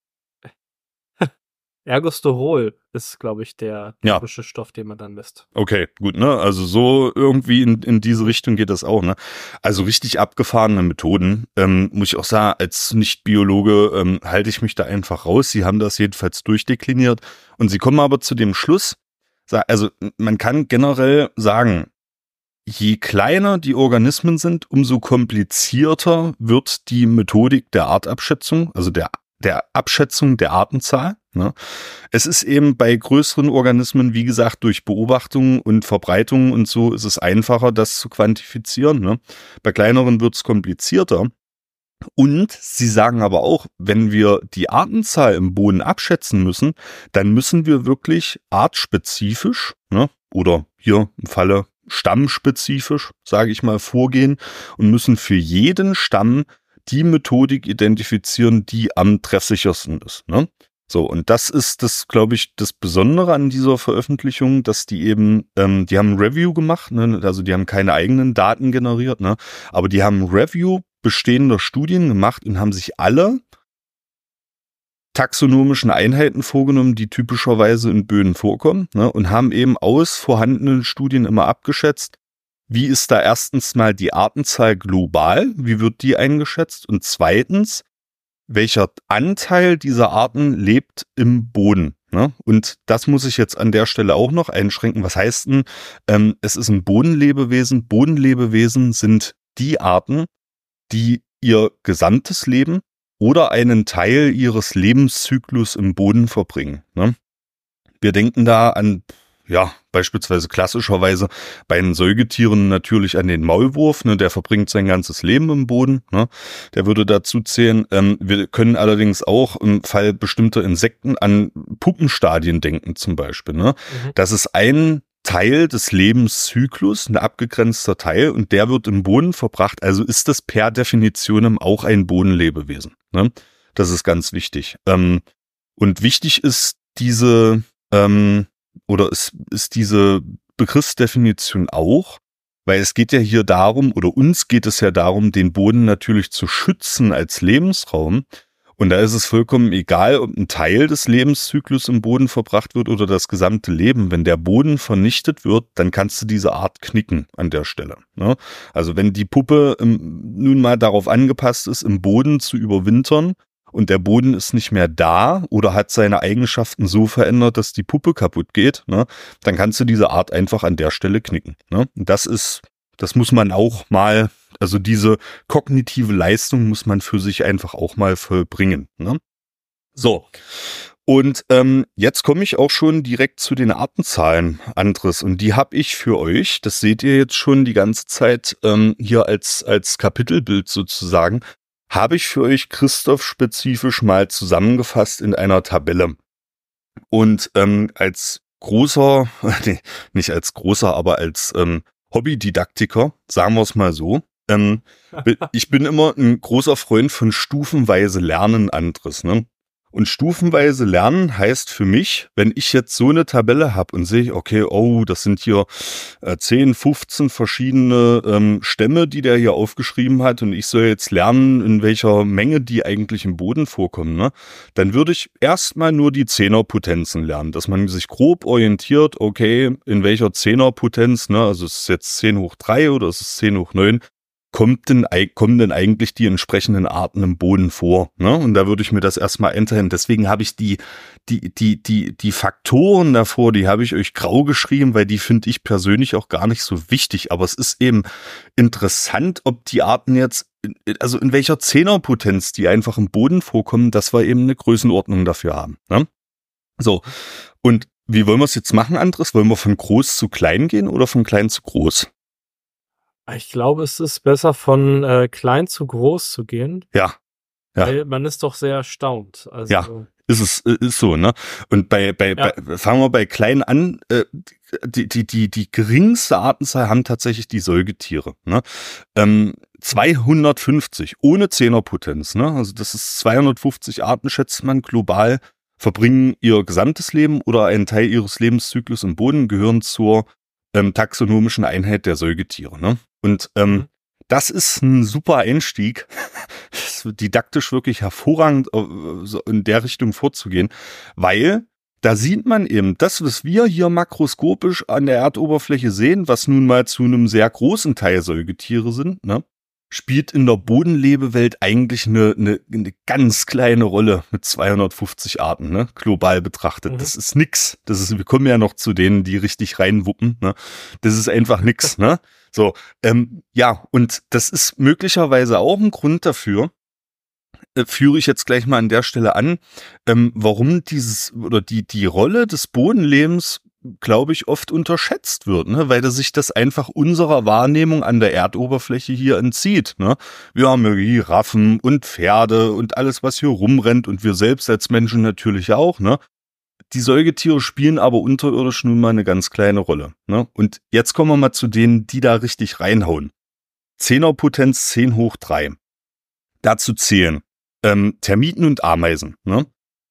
Ergosterol ist, glaube ich, der typische ja. Stoff, den man dann misst. Okay, gut, ne? Also so irgendwie in, in diese Richtung geht das auch, ne? Also richtig abgefahrene Methoden, ähm, muss ich auch sagen, als Nicht-Biologe ähm, halte ich mich da einfach raus. Sie haben das jedenfalls durchdekliniert und sie kommen aber zu dem Schluss, also man kann generell sagen, je kleiner die Organismen sind, umso komplizierter wird die Methodik der Artabschätzung, also der der Abschätzung der Artenzahl. Ne? Es ist eben bei größeren Organismen, wie gesagt, durch Beobachtung und Verbreitung und so ist es einfacher, das zu quantifizieren. Ne? Bei kleineren wird es komplizierter. Und sie sagen aber auch, wenn wir die Artenzahl im Boden abschätzen müssen, dann müssen wir wirklich artspezifisch, ne? Oder hier im Falle stammspezifisch, sage ich mal, vorgehen und müssen für jeden Stamm die Methodik identifizieren, die am treffsichersten ist. Ne? So, und das ist das, glaube ich, das Besondere an dieser Veröffentlichung, dass die eben, ähm, die haben ein Review gemacht, ne? Also die haben keine eigenen Daten generiert, ne? Aber die haben ein Review bestehender Studien gemacht und haben sich alle taxonomischen Einheiten vorgenommen, die typischerweise in Böden vorkommen, ne? Und haben eben aus vorhandenen Studien immer abgeschätzt, wie ist da erstens mal die Artenzahl global? Wie wird die eingeschätzt? Und zweitens, welcher Anteil dieser Arten lebt im Boden? Ne? Und das muss ich jetzt an der Stelle auch noch einschränken. Was heißt denn, ähm, es ist ein Bodenlebewesen. Bodenlebewesen sind die Arten, die ihr gesamtes Leben oder einen Teil ihres Lebenszyklus im Boden verbringen. Ne? Wir denken da an ja, beispielsweise klassischerweise bei den Säugetieren natürlich an den Maulwurf, ne, der verbringt sein ganzes Leben im Boden, ne, der würde dazu zählen. Ähm, wir können allerdings auch im Fall bestimmter Insekten an Puppenstadien denken zum Beispiel, ne. Mhm. Das ist ein Teil des Lebenszyklus, ein abgegrenzter Teil und der wird im Boden verbracht, also ist das per Definition auch ein Bodenlebewesen, ne. Das ist ganz wichtig. Ähm, und wichtig ist diese, ähm, oder ist, ist diese Begriffsdefinition auch, weil es geht ja hier darum, oder uns geht es ja darum, den Boden natürlich zu schützen als Lebensraum. Und da ist es vollkommen egal, ob ein Teil des Lebenszyklus im Boden verbracht wird oder das gesamte Leben. Wenn der Boden vernichtet wird, dann kannst du diese Art knicken an der Stelle. Ne? Also wenn die Puppe ähm, nun mal darauf angepasst ist, im Boden zu überwintern, und der Boden ist nicht mehr da oder hat seine Eigenschaften so verändert, dass die Puppe kaputt geht, ne, dann kannst du diese Art einfach an der Stelle knicken. Ne? Und das ist, das muss man auch mal, also diese kognitive Leistung muss man für sich einfach auch mal vollbringen. Ne? So, und ähm, jetzt komme ich auch schon direkt zu den Artenzahlen, Andres, und die habe ich für euch, das seht ihr jetzt schon die ganze Zeit ähm, hier als, als Kapitelbild sozusagen, habe ich für euch Christoph-spezifisch mal zusammengefasst in einer Tabelle. Und ähm, als großer, nee, nicht als großer, aber als ähm, Hobbydidaktiker, sagen wir es mal so, ähm, ich bin immer ein großer Freund von stufenweise Lernen, Andres, ne? Und stufenweise Lernen heißt für mich, wenn ich jetzt so eine Tabelle habe und sehe, okay, oh, das sind hier äh, zehn, fünfzehn verschiedene ähm, Stämme, die der hier aufgeschrieben hat und ich soll jetzt lernen, in welcher Menge die eigentlich im Boden vorkommen, ne? Dann würde ich erstmal nur die Zehnerpotenzen lernen, dass man sich grob orientiert, okay, in welcher Zehnerpotenz, ne? Also ist es jetzt zehn hoch drei oder ist es zehn hoch neun, kommt denn, kommen denn eigentlich die entsprechenden Arten im Boden vor? Ne? Und da würde ich mir das erstmal einteilen. Deswegen habe ich die, die, die, die, die Faktoren davor, die habe ich euch grau geschrieben, weil die finde ich persönlich auch gar nicht so wichtig. Aber es ist eben interessant, ob die Arten jetzt, also in welcher Zehnerpotenz die einfach im Boden vorkommen, dass wir eben eine Größenordnung dafür haben. Ne? So. Und wie wollen wir es jetzt machen, Andres? Wollen wir von groß zu klein gehen oder von klein zu groß? Ich glaube, es ist besser von äh, klein zu groß zu gehen. Ja. Ja. Weil man ist doch sehr erstaunt. Also, ja, ist es, ist so, ne? Und bei, bei, ja. bei fangen wir bei klein an, äh, die, die, die, die geringste Artenzahl haben tatsächlich die Säugetiere, ne? Ähm, zweihundertfünfzig, ohne Zehnerpotenz, ne? Also das ist zweihundertfünfzig Arten, schätzt man global, verbringen ihr gesamtes Leben oder einen Teil ihres Lebenszyklus im Boden, gehören zur ähm, taxonomischen Einheit der Säugetiere. Ne? Und ähm, mhm. das ist ein super Einstieg, das ist didaktisch wirklich hervorragend äh, so in der Richtung vorzugehen, weil da sieht man eben, das, was wir hier makroskopisch an der Erdoberfläche sehen, was nun mal zu einem sehr großen Teil Säugetiere sind, ne? Spielt in der Bodenlebewelt eigentlich eine, eine, eine ganz kleine Rolle mit zweihundertfünfzig Arten, ne, global betrachtet. Mhm. Das ist nix. Das ist, wir kommen ja noch zu denen, die richtig reinwuppen, ne. Das ist einfach nix, ne. So, ähm, ja, und das ist möglicherweise auch ein Grund dafür, äh, führe ich jetzt gleich mal an der Stelle an, ähm, warum dieses, oder die, die Rolle des Bodenlebens, glaube ich, oft unterschätzt wird, ne, weil das sich das einfach unserer Wahrnehmung an der Erdoberfläche hier entzieht, ne. Wir haben ja Giraffen und Pferde und alles, was hier rumrennt und wir selbst als Menschen natürlich auch, ne. Die Säugetiere spielen aber unterirdisch nun mal eine ganz kleine Rolle, ne. Und jetzt kommen wir mal zu denen, die da richtig reinhauen. Zehnerpotenz zehn hoch drei. Dazu zählen ähm, Termiten und Ameisen, ne.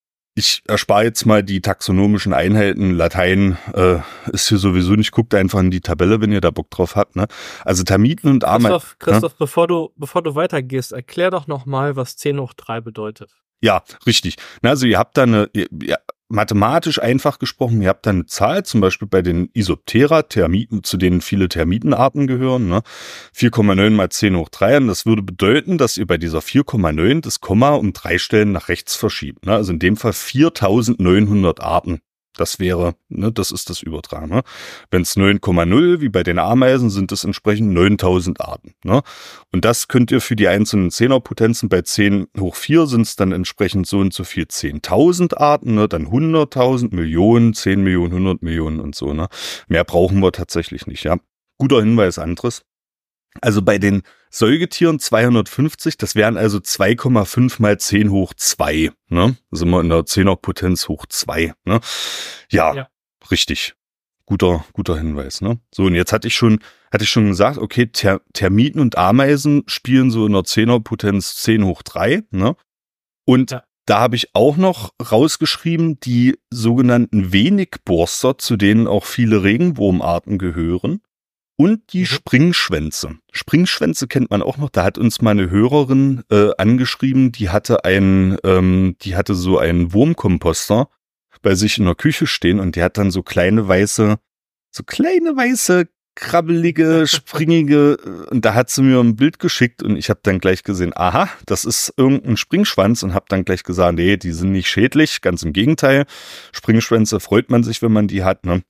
Ich erspare jetzt mal die taxonomischen Einheiten. Latein äh, ist hier sowieso nicht. Guckt einfach in die Tabelle, wenn ihr da Bock drauf habt. Ne? Also Termiten und Ameisen. Christoph, Christoph ne? bevor du bevor du weitergehst, erklär doch nochmal, was zehn hoch drei bedeutet. Ja, richtig. Also ihr habt da eine, ja, mathematisch einfach gesprochen, ihr habt da eine Zahl, zum Beispiel bei den Isoptera, Termiten, zu denen viele Termitenarten gehören, ne? vier Komma neun mal zehn hoch drei. Und das würde bedeuten, dass ihr bei dieser vier Komma neun das Komma um drei Stellen nach rechts verschiebt. Ne? Also in dem Fall viertausendneunhundert Arten. Das wäre, ne, das ist das Übertragen. Ne? Wenn es neun Komma null wie bei den Ameisen, sind es entsprechend neuntausend Arten. Ne? Und das könnt ihr für die einzelnen Zehnerpotenzen, bei zehn hoch vier sind es dann entsprechend so und so viel zehntausend Arten, ne? Dann hunderttausend, Millionen, zehn Millionen, hundert Millionen und so. Ne? Mehr brauchen wir tatsächlich nicht. Ja, guter Hinweis, Andres. Also bei den Säugetieren zweihundertfünfzig, das wären also zwei Komma fünf mal zehn hoch zwei, ne? Da sind wir in der Zehnerpotenz hoch zwei, ne? Ja, ja, richtig. Guter, guter Hinweis, ne? So, und jetzt hatte ich schon, hatte ich schon gesagt, okay, Ter- Termiten und Ameisen spielen so in der Zehnerpotenz zehn hoch drei, ne? Und ja. Da habe ich auch noch rausgeschrieben, die sogenannten Wenigborster, zu denen auch viele Regenwurmarten gehören. Und die mhm. Springschwänze. Springschwänze kennt man auch noch. Da hat uns meine Hörerin äh, angeschrieben, die hatte ein, ähm, die hatte so einen Wurmkomposter bei sich in der Küche stehen und die hat dann so kleine weiße, so kleine weiße, krabbelige, springige, und da hat sie mir ein Bild geschickt und ich habe dann gleich gesehen, aha, das ist irgendein Springschwanz und habe dann gleich gesagt, nee, die sind nicht schädlich, ganz im Gegenteil. Springschwänze freut man sich, wenn man die hat, ne?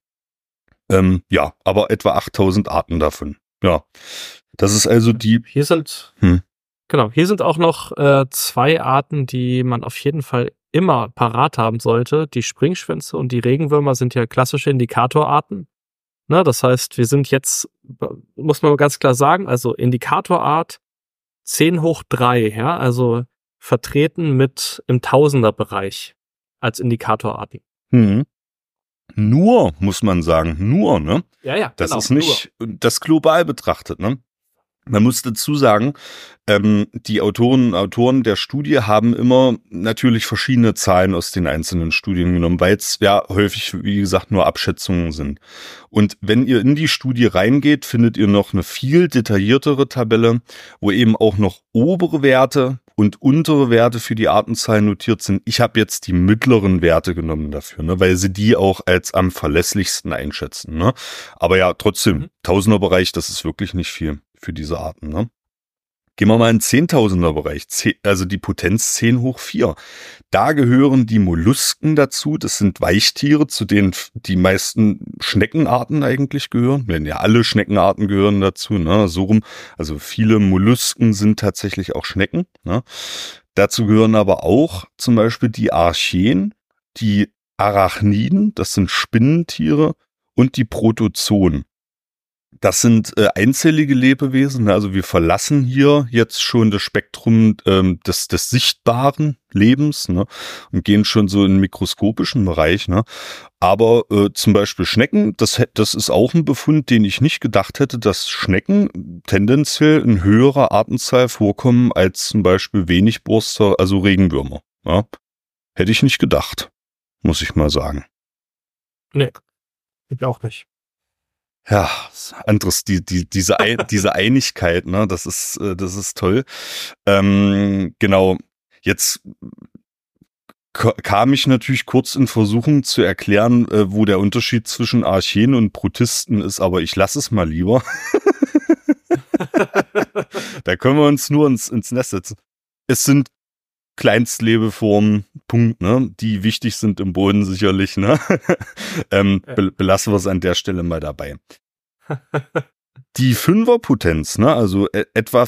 Ähm, ja, aber etwa achttausend Arten davon. Ja, das ist also die... Hier sind, hm. genau, hier sind auch noch äh, zwei Arten, die man auf jeden Fall immer parat haben sollte. Die Springschwänze und die Regenwürmer sind ja klassische Indikatorarten. Na, das heißt, wir sind jetzt, muss man ganz klar sagen, also Indikatorart zehn hoch drei, ja, also vertreten mit im Tausenderbereich als Indikatorarten. Hm. Nur, muss man sagen, nur, ne? Ja, ja, das genau, ist nicht nur. Das global betrachtet, ne? Man muss dazu sagen, ähm, die Autoren und Autoren der Studie haben immer natürlich verschiedene Zahlen aus den einzelnen Studien genommen, weil es ja häufig, wie gesagt, nur Abschätzungen sind. Und wenn ihr in die Studie reingeht, findet ihr noch eine viel detailliertere Tabelle, wo eben auch noch obere Werte und untere Werte für die Artenzahl notiert sind. Ich habe jetzt die mittleren Werte genommen dafür, ne, weil sie die auch als am verlässlichsten einschätzen. Ne? Aber ja, trotzdem, mhm. Tausenderbereich, das ist wirklich nicht viel für diese Arten. Ne? Gehen wir mal in den Zehntausender-Bereich, also die Potenz zehn hoch vier. Da gehören die Mollusken dazu, das sind Weichtiere, zu denen die meisten Schneckenarten eigentlich gehören. Wenn ja alle Schneckenarten gehören dazu, ne, so rum. Also viele Mollusken sind tatsächlich auch Schnecken. Ne. Dazu gehören aber auch zum Beispiel die Archeen, die Arachniden, das sind Spinnentiere, und die Protozoen. Das sind äh, einzellige Lebewesen, also wir verlassen hier jetzt schon das Spektrum ähm, des, des sichtbaren Lebens, ne, und gehen schon so in den mikroskopischen Bereich. Ne. Aber äh, zum Beispiel Schnecken, das, das ist auch ein Befund, den ich nicht gedacht hätte, dass Schnecken tendenziell in höherer Artenzahl vorkommen als zum Beispiel Wenigborster, also Regenwürmer. Ja. Hätte ich nicht gedacht, muss ich mal sagen. Nee, ich auch nicht. Ja, anderes, die, die, diese, diese Einigkeit, ne, das ist, das ist toll. Ähm, genau. Jetzt kam ich natürlich kurz in Versuchung zu erklären, äh, wo der Unterschied zwischen Archeen und Protisten ist, aber ich lasse es mal lieber. Da können wir uns nur ins, ins Nest setzen. Es sind Kleinstlebeformen, Punkt, ne, die wichtig sind im Boden sicherlich, ne. ähm, be- belassen wir es an der Stelle mal dabei. Die Fünferpotenz, ne, also e- etwa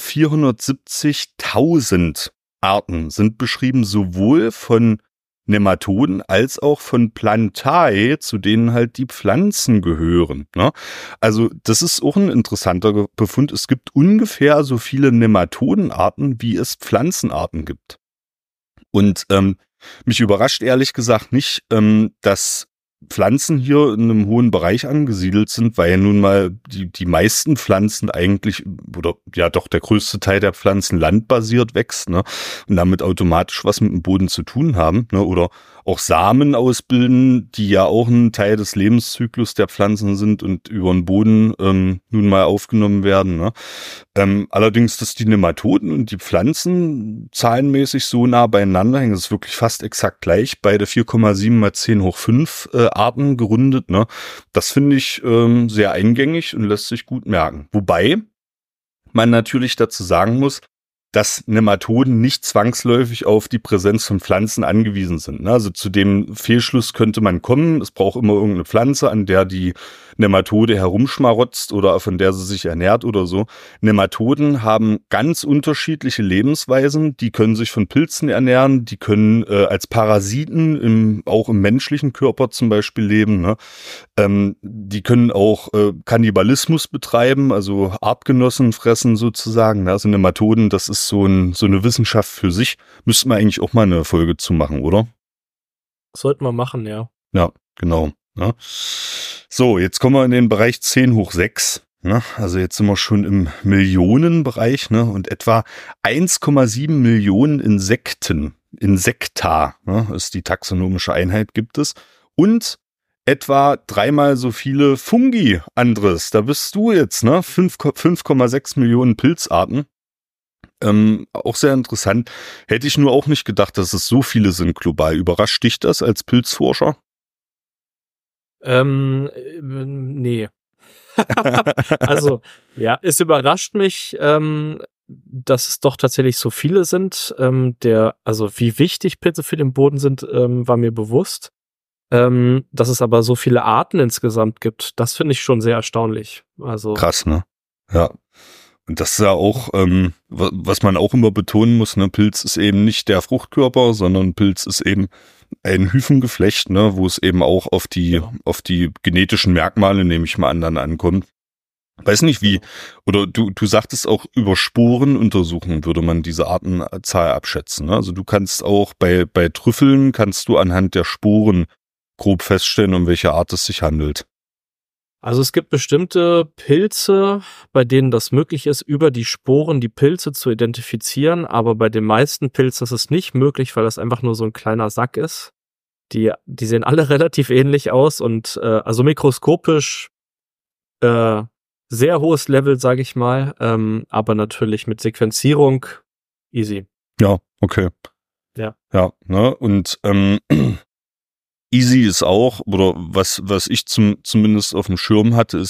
vierhundertsiebzigtausend Arten sind beschrieben, sowohl von Nematoden als auch von Plantae, zu denen halt die Pflanzen gehören. Ne? Also das ist auch ein interessanter Befund. Es gibt ungefähr so viele Nematodenarten, wie es Pflanzenarten gibt. Und ähm, mich überrascht ehrlich gesagt nicht, ähm, dass Pflanzen hier in einem hohen Bereich angesiedelt sind, weil ja nun mal die, die meisten Pflanzen eigentlich, oder ja doch der größte Teil der Pflanzen landbasiert wächst, ne, und damit automatisch was mit dem Boden zu tun haben, ne, oder auch Samen ausbilden, die ja auch ein Teil des Lebenszyklus der Pflanzen sind und über den Boden ähm, nun mal aufgenommen werden. Ne. Ähm, allerdings, dass die Nematoden und die Pflanzen zahlenmäßig so nah beieinander hängen, das ist wirklich fast exakt gleich, beide vier Komma sieben mal zehn hoch fünf äh, Arten gerundet. Ne. Das finde ich ähm, sehr eingängig und lässt sich gut merken. Wobei man natürlich dazu sagen muss, dass Nematoden nicht zwangsläufig auf die Präsenz von Pflanzen angewiesen sind. Also zu dem Fehlschluss könnte man kommen. Es braucht immer irgendeine Pflanze, an der die Nematode herumschmarotzt oder von der sie sich ernährt oder so. Nematoden haben ganz unterschiedliche Lebensweisen. Die können sich von Pilzen ernähren, die können äh, als Parasiten im, auch im menschlichen Körper zum Beispiel leben. Ne? Ähm, die können auch äh, Kannibalismus betreiben, also Artgenossen fressen sozusagen. Ne? Also Nematoden, das ist so, ein, so eine Wissenschaft für sich. Müssten wir eigentlich auch mal eine Folge zu machen, oder? Sollten wir machen, ja. Ja, genau. Ne? So, jetzt kommen wir in den Bereich zehn hoch sechs. Ne? Also jetzt sind wir schon im Millionenbereich, ne? Und etwa eins Komma sieben Millionen Insekten, Insekta, ne? Ist die taxonomische Einheit, gibt es. Und etwa dreimal so viele Fungi, Andres. Da bist du jetzt, ne? fünf Komma sechs Millionen Pilzarten. Ähm, auch sehr interessant. Hätte ich nur auch nicht gedacht, dass es so viele sind global. Überrascht dich das als Pilzforscher? Ähm, äh, nee. Also, ja, es überrascht mich, ähm, dass es doch tatsächlich so viele sind. Ähm, der, also wie wichtig Pilze für den Boden sind, ähm, war mir bewusst. Ähm, dass es aber so viele Arten insgesamt gibt, das finde ich schon sehr erstaunlich. Also krass, ne? Ja. Und das ist ja auch, ähm, was man auch immer betonen muss, ne, Pilz ist eben nicht der Fruchtkörper, sondern Pilz ist eben ein Hyphengeflecht, ne, wo es eben auch auf die, ja. auf die genetischen Merkmale, nehme ich mal an, dann ankommt. Weiß nicht wie, oder du, du sagtest auch, über Sporenuntersuchungen würde man diese Artenzahl abschätzen, ne? Also du kannst auch bei, bei Trüffeln kannst du anhand der Sporen grob feststellen, um welche Art es sich handelt. Also es gibt bestimmte Pilze, bei denen das möglich ist, über die Sporen die Pilze zu identifizieren, aber bei den meisten Pilzen ist es nicht möglich, weil das einfach nur so ein kleiner Sack ist. Die, die sehen alle relativ ähnlich aus und äh, also mikroskopisch äh, sehr hohes Level, sage ich mal, ähm, aber natürlich mit Sequenzierung easy. Ja, okay. Ja. Ja, ne, und ähm, easy ist auch, oder was was ich zum, zumindest auf dem Schirm hatte, ist,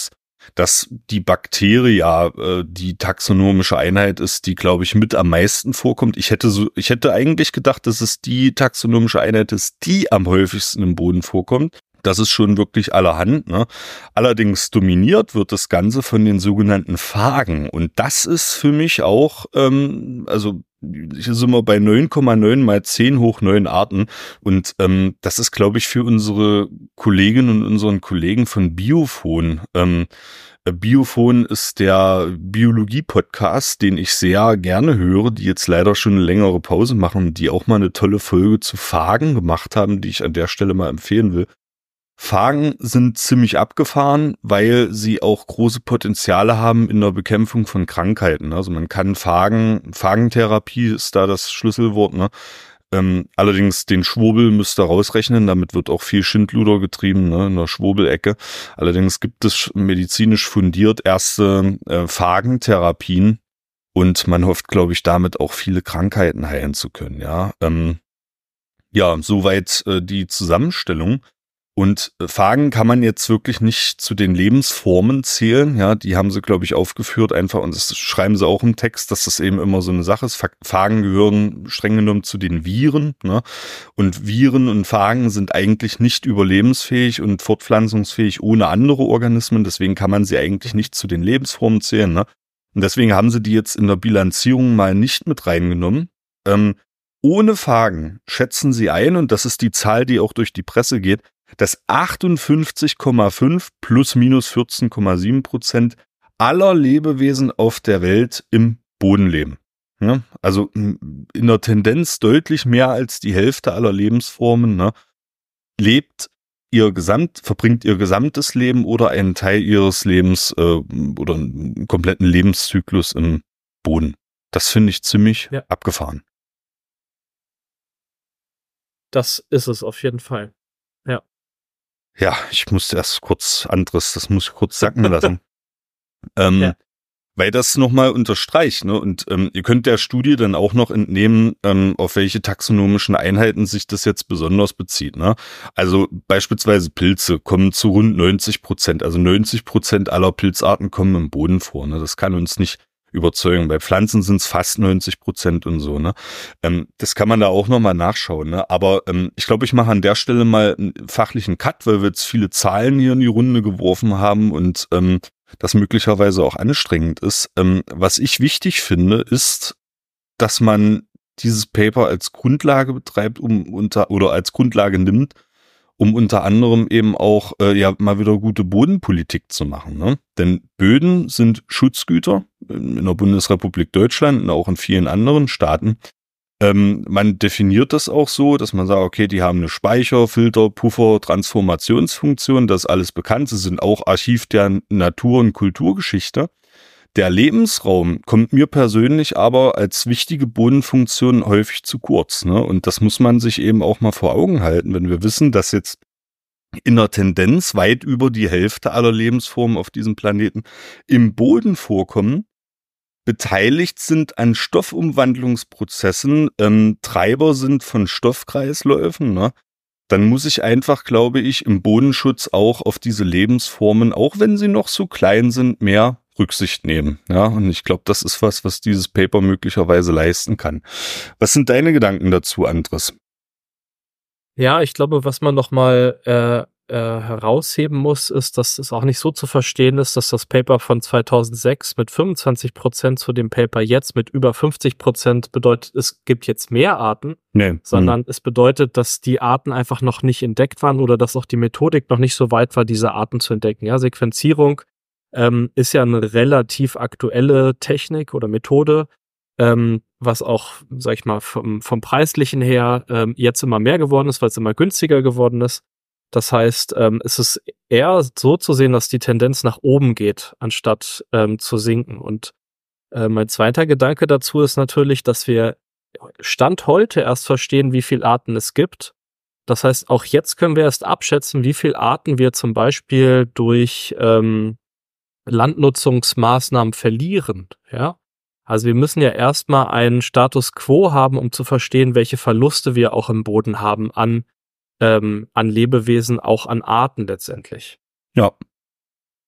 dass die Bakterie ja äh, die taxonomische Einheit ist, die, glaube ich, mit am meisten vorkommt. Ich hätte so, ich hätte eigentlich gedacht, dass es die taxonomische Einheit ist, die am häufigsten im Boden vorkommt. Das ist schon wirklich allerhand, ne? Allerdings dominiert wird das Ganze von den sogenannten Phagen. Und das ist für mich auch, ähm, also hier sind wir bei neun Komma neun mal zehn hoch neun Arten. Und ähm, das ist, glaube ich, für unsere Kolleginnen und unseren Kollegen von Biophon. Ähm, Biophon ist der Biologie-Podcast, den ich sehr gerne höre, die jetzt leider schon eine längere Pause machen, die auch mal eine tolle Folge zu Phagen gemacht haben, die ich an der Stelle mal empfehlen will. Phagen sind ziemlich abgefahren, weil sie auch große Potenziale haben in der Bekämpfung von Krankheiten. Also man kann Phagen, Phagentherapie ist da das Schlüsselwort, ne? Ähm, allerdings den Schwurbel müsst ihr rausrechnen, damit wird auch viel Schindluder getrieben, ne, in der Schwurbelecke. Allerdings gibt es medizinisch fundiert erste äh, Phagentherapien und man hofft, glaube ich, damit auch viele Krankheiten heilen zu können, ja. Ähm, ja, soweit äh, die Zusammenstellung. Und Phagen kann man jetzt wirklich nicht zu den Lebensformen zählen, ja, die haben sie, glaube ich, aufgeführt einfach, und das schreiben sie auch im Text, dass das eben immer so eine Sache ist. Phagen gehören streng genommen zu den Viren, ne, und Viren und Phagen sind eigentlich nicht überlebensfähig und fortpflanzungsfähig ohne andere Organismen, deswegen kann man sie eigentlich nicht zu den Lebensformen zählen, ne, und deswegen haben sie die jetzt in der Bilanzierung mal nicht mit reingenommen. Ähm, ohne Phagen schätzen sie ein, und das ist die Zahl, die auch durch die Presse geht, dass achtundfünfzig Komma fünf plus minus vierzehn Komma sieben Prozent aller Lebewesen auf der Welt im Boden leben. Ja, also in der Tendenz deutlich mehr als die Hälfte aller Lebensformen, ne, lebt ihr Gesamt, verbringt ihr gesamtes Leben oder einen Teil ihres Lebens äh, oder einen kompletten Lebenszyklus im Boden. Das finde ich ziemlich ja. abgefahren. Das ist es auf jeden Fall. Ja. Ja, ich musste erst kurz anderes, das muss ich kurz sacken lassen. ähm, ja. Weil das nochmal unterstreicht, ne? Und ähm, ihr könnt der Studie dann auch noch entnehmen, ähm, auf welche taxonomischen Einheiten sich das jetzt besonders bezieht, ne? Also beispielsweise Pilze kommen zu rund neunzig Prozent, also neunzig Prozent aller Pilzarten kommen im Boden vor, ne? Das kann uns nicht überzeugen. Bei Pflanzen sind es fast neunzig Prozent und so, ne? Ähm, das kann man da auch nochmal nachschauen, ne? Aber ähm, ich glaube, ich mache an der Stelle mal einen fachlichen Cut, weil wir jetzt viele Zahlen hier in die Runde geworfen haben und ähm, das möglicherweise auch anstrengend ist. Ähm, was ich wichtig finde, ist, dass man dieses Paper als Grundlage betreibt, um unter oder als Grundlage nimmt, um unter anderem eben auch äh, ja mal wieder gute Bodenpolitik zu machen, ne? Denn Böden sind Schutzgüter in der Bundesrepublik Deutschland und auch in vielen anderen Staaten. Ähm, man definiert das auch so, dass man sagt, okay, die haben eine Speicher-, Filter-, Puffer-, Transformationsfunktion, das ist alles bekannt. Sie sind auch Archiv der Natur- und Kulturgeschichte. Der Lebensraum kommt mir persönlich aber als wichtige Bodenfunktion häufig zu kurz, ne? Und das muss man sich eben auch mal vor Augen halten, wenn wir wissen, dass jetzt in der Tendenz weit über die Hälfte aller Lebensformen auf diesem Planeten im Boden vorkommen, beteiligt sind an Stoffumwandlungsprozessen, ähm, Treiber sind von Stoffkreisläufen, ne? Dann muss ich einfach, glaube ich, im Bodenschutz auch auf diese Lebensformen, auch wenn sie noch so klein sind, mehr Rücksicht nehmen. Ja, und ich glaube, das ist was, was dieses Paper möglicherweise leisten kann. Was sind deine Gedanken dazu, Andres? Ja, ich glaube, was man noch mal äh, äh, herausheben muss, ist, dass es auch nicht so zu verstehen ist, dass das Paper von zweitausendsechs mit fünfundzwanzig Prozent zu dem Paper jetzt mit über fünfzig Prozent bedeutet, es gibt jetzt mehr Arten, nee. sondern hm. es bedeutet, dass die Arten einfach noch nicht entdeckt waren oder dass auch die Methodik noch nicht so weit war, diese Arten zu entdecken. Ja, Sequenzierung ähm, ist ja eine relativ aktuelle Technik oder Methode, ähm, was auch, sag ich mal, vom, vom Preislichen her ähm, jetzt immer mehr geworden ist, weil es immer günstiger geworden ist. Das heißt, ähm, es ist eher so zu sehen, dass die Tendenz nach oben geht, anstatt ähm, zu sinken. Und äh, mein zweiter Gedanke dazu ist natürlich, dass wir Stand heute erst verstehen, wie viele Arten es gibt. Das heißt, auch jetzt können wir erst abschätzen, wie viele Arten wir zum Beispiel durch ähm, Landnutzungsmaßnahmen verlieren. Ja, also wir müssen ja erstmal einen Status quo haben, um zu verstehen, welche Verluste wir auch im Boden haben an ähm, an Lebewesen, auch an Arten letztendlich. Ja.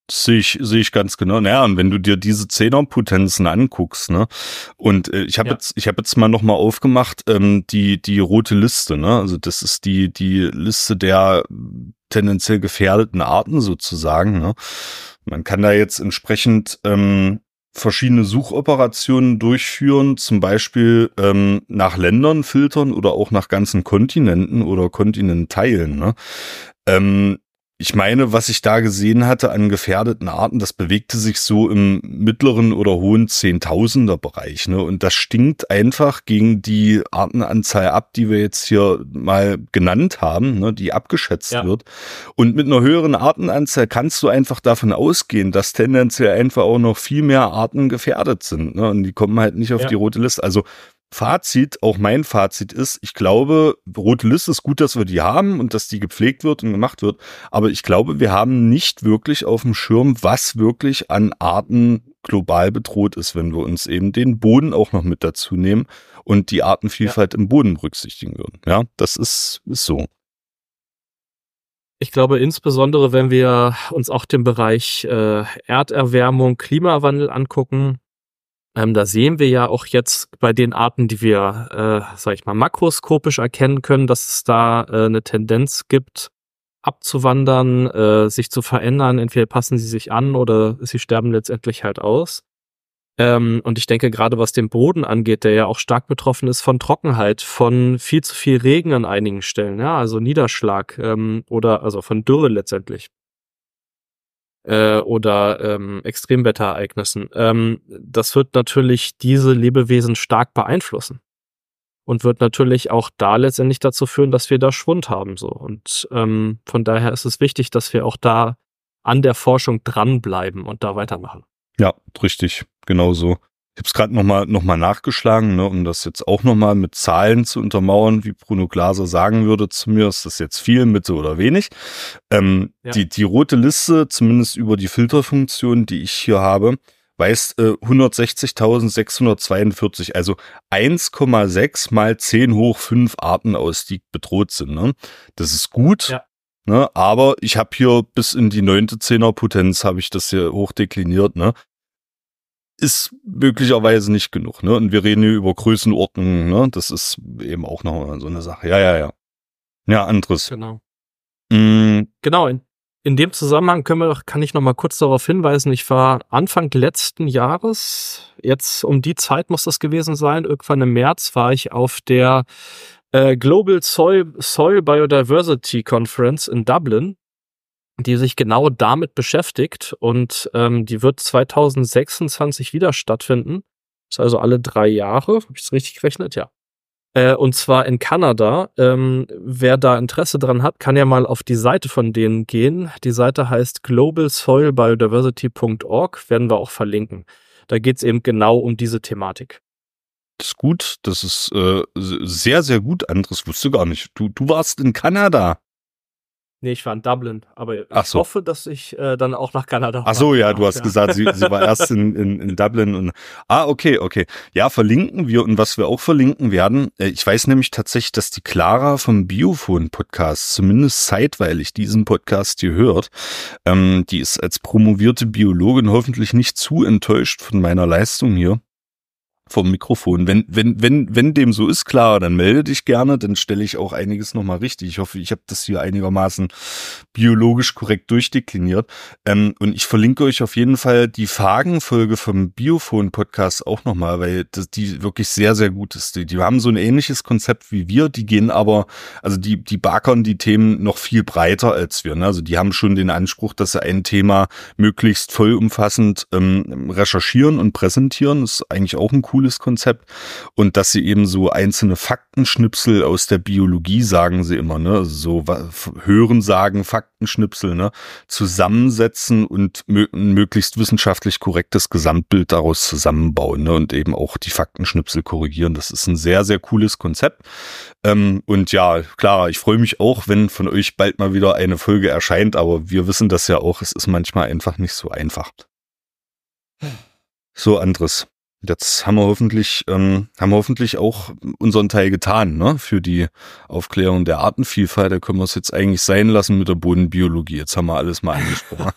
Sehe ich, sehe ich ganz genau. Naja, und wenn du dir diese Zehnerpotenzen anguckst, ne, und äh, ich habe Ja. jetzt, ich habe jetzt mal nochmal aufgemacht, ähm, die die rote Liste, ne, also das ist die die Liste der tendenziell gefährdeten Arten sozusagen, ne. Man kann da jetzt entsprechend ähm, verschiedene Suchoperationen durchführen, zum Beispiel ähm, nach Ländern filtern oder auch nach ganzen Kontinenten oder Kontinentteilen, ne. Ähm, Ich meine, was ich da gesehen hatte an gefährdeten Arten, das bewegte sich so im mittleren oder hohen Zehntausender-Bereich, ne? Und das stinkt einfach gegen die Artenanzahl ab, die wir jetzt hier mal genannt haben, ne? Die abgeschätzt Ja. wird. Und mit einer höheren Artenanzahl kannst du einfach davon ausgehen, dass tendenziell einfach auch noch viel mehr Arten gefährdet sind, ne? Und die kommen halt nicht auf Ja. die rote Liste. Also Fazit, auch mein Fazit ist, ich glaube, rote Liste ist gut, dass wir die haben und dass die gepflegt wird und gemacht wird, aber ich glaube, wir haben nicht wirklich auf dem Schirm, was wirklich an Arten global bedroht ist, wenn wir uns eben den Boden auch noch mit dazu nehmen und die Artenvielfalt im Boden berücksichtigen würden. Ja, das ist, ist so. Ich glaube insbesondere, wenn wir uns auch den Bereich äh, Erderwärmung, Klimawandel angucken, ähm, da sehen wir ja auch jetzt bei den Arten, die wir, äh, sag ich mal, makroskopisch erkennen können, dass es da äh, eine Tendenz gibt, abzuwandern, äh, sich zu verändern. Entweder passen sie sich an oder sie sterben letztendlich halt aus. Ähm, und ich denke, gerade was den Boden angeht, der ja auch stark betroffen ist von Trockenheit, von viel zu viel Regen an einigen Stellen, ja, also Niederschlag ähm, oder also von Dürre letztendlich. Äh, oder ähm, Extremwetterereignissen. Ähm, das wird natürlich diese Lebewesen stark beeinflussen und wird natürlich auch da letztendlich dazu führen, dass wir da Schwund haben. So. Und ähm, von daher ist es wichtig, dass wir auch da an der Forschung dranbleiben und da weitermachen. Ja, richtig, genau so. Ich habe es gerade nochmal noch mal nachgeschlagen, ne, um das jetzt auch nochmal mit Zahlen zu untermauern, wie Bruno Glaser sagen würde zu mir, ist das jetzt viel, Mitte oder wenig. Ähm, Ja. die, die rote Liste, zumindest über die Filterfunktion, die ich hier habe, weist äh, hundertsechzigtausendsechshundertzweiundvierzig, also eins Komma sechs mal zehn hoch fünf Arten aus, die bedroht sind. Ne? Das ist gut. Ja. Ne, aber ich habe hier bis in die neunte Zehnerpotenz habe ich das hier hochdekliniert, ne? Ist möglicherweise nicht genug, ne? Und wir reden hier über Größenordnungen, ne? Das ist eben auch noch so eine Sache. Ja, ja, ja. Ja, anderes. Genau. Mm, Genau, in, in dem Zusammenhang können wir doch, kann ich noch mal kurz darauf hinweisen, ich war Anfang letzten Jahres, jetzt um die Zeit muss das gewesen sein, irgendwann im März war ich auf der äh, Global Soil, Soil Biodiversity Conference in Dublin, die sich genau damit beschäftigt und ähm, die wird zweitausendsechsundzwanzig wieder stattfinden. Das ist also alle drei Jahre. Habe ich es richtig gerechnet? Ja. Äh, und zwar in Kanada. Ähm, wer da Interesse dran hat, kann ja mal auf die Seite von denen gehen. Die Seite heißt global soil biodiversity punkt org, werden wir auch verlinken. Da geht es eben genau um diese Thematik. das ist gut. Das ist äh, sehr, sehr gut. Anderes wusste gar nicht. Du, du warst in Kanada. Nee, ich war in Dublin, aber ich Ach so. hoffe, dass ich äh, dann auch nach Kanada Ach so, fahren ja, darf, du hast gesagt, sie, sie war erst in, in, in Dublin und ah, okay, okay. Ja, verlinken wir und was wir auch verlinken werden, äh, ich weiß nämlich tatsächlich, dass die Clara vom Biophon-Podcast zumindest zeitweilig diesen Podcast hier hört. Ähm, die ist als promovierte Biologin hoffentlich nicht zu enttäuscht von meiner Leistung hier vom Mikrofon. Wenn, wenn, wenn, wenn dem so ist, klar, dann melde dich gerne, dann stelle ich auch einiges nochmal richtig. Ich hoffe, ich habe das hier einigermaßen biologisch korrekt durchdekliniert. Ähm, und ich verlinke euch auf jeden Fall die Fragenfolge vom Biophon-Podcast auch nochmal, weil das, die wirklich sehr, sehr gut ist. Die, die haben so ein ähnliches Konzept wie wir, die gehen aber, also die, die bakern die Themen noch viel breiter als wir. Ne? Also die haben schon den Anspruch, dass sie ein Thema möglichst vollumfassend ähm, recherchieren und präsentieren. Das ist eigentlich auch ein cooles Konzept. Und dass sie eben so einzelne Faktenschnipsel aus der Biologie, sagen sie immer, ne, so Hörensagen, Faktenschnipsel, ne, zusammensetzen und mö- ein möglichst wissenschaftlich korrektes Gesamtbild daraus zusammenbauen, ne, und eben auch die Faktenschnipsel korrigieren. Das ist ein sehr, sehr cooles Konzept. Ähm, und ja, klar, ich freue mich auch, wenn von euch bald mal wieder eine Folge erscheint, aber wir wissen das ja auch, es ist manchmal einfach nicht so einfach. So, Andres. Jetzt haben wir hoffentlich, ähm, haben wir hoffentlich auch unseren Teil getan, ne, für die Aufklärung der Artenvielfalt. Da können wir es jetzt eigentlich sein lassen mit der Bodenbiologie. Jetzt haben wir alles mal angesprochen.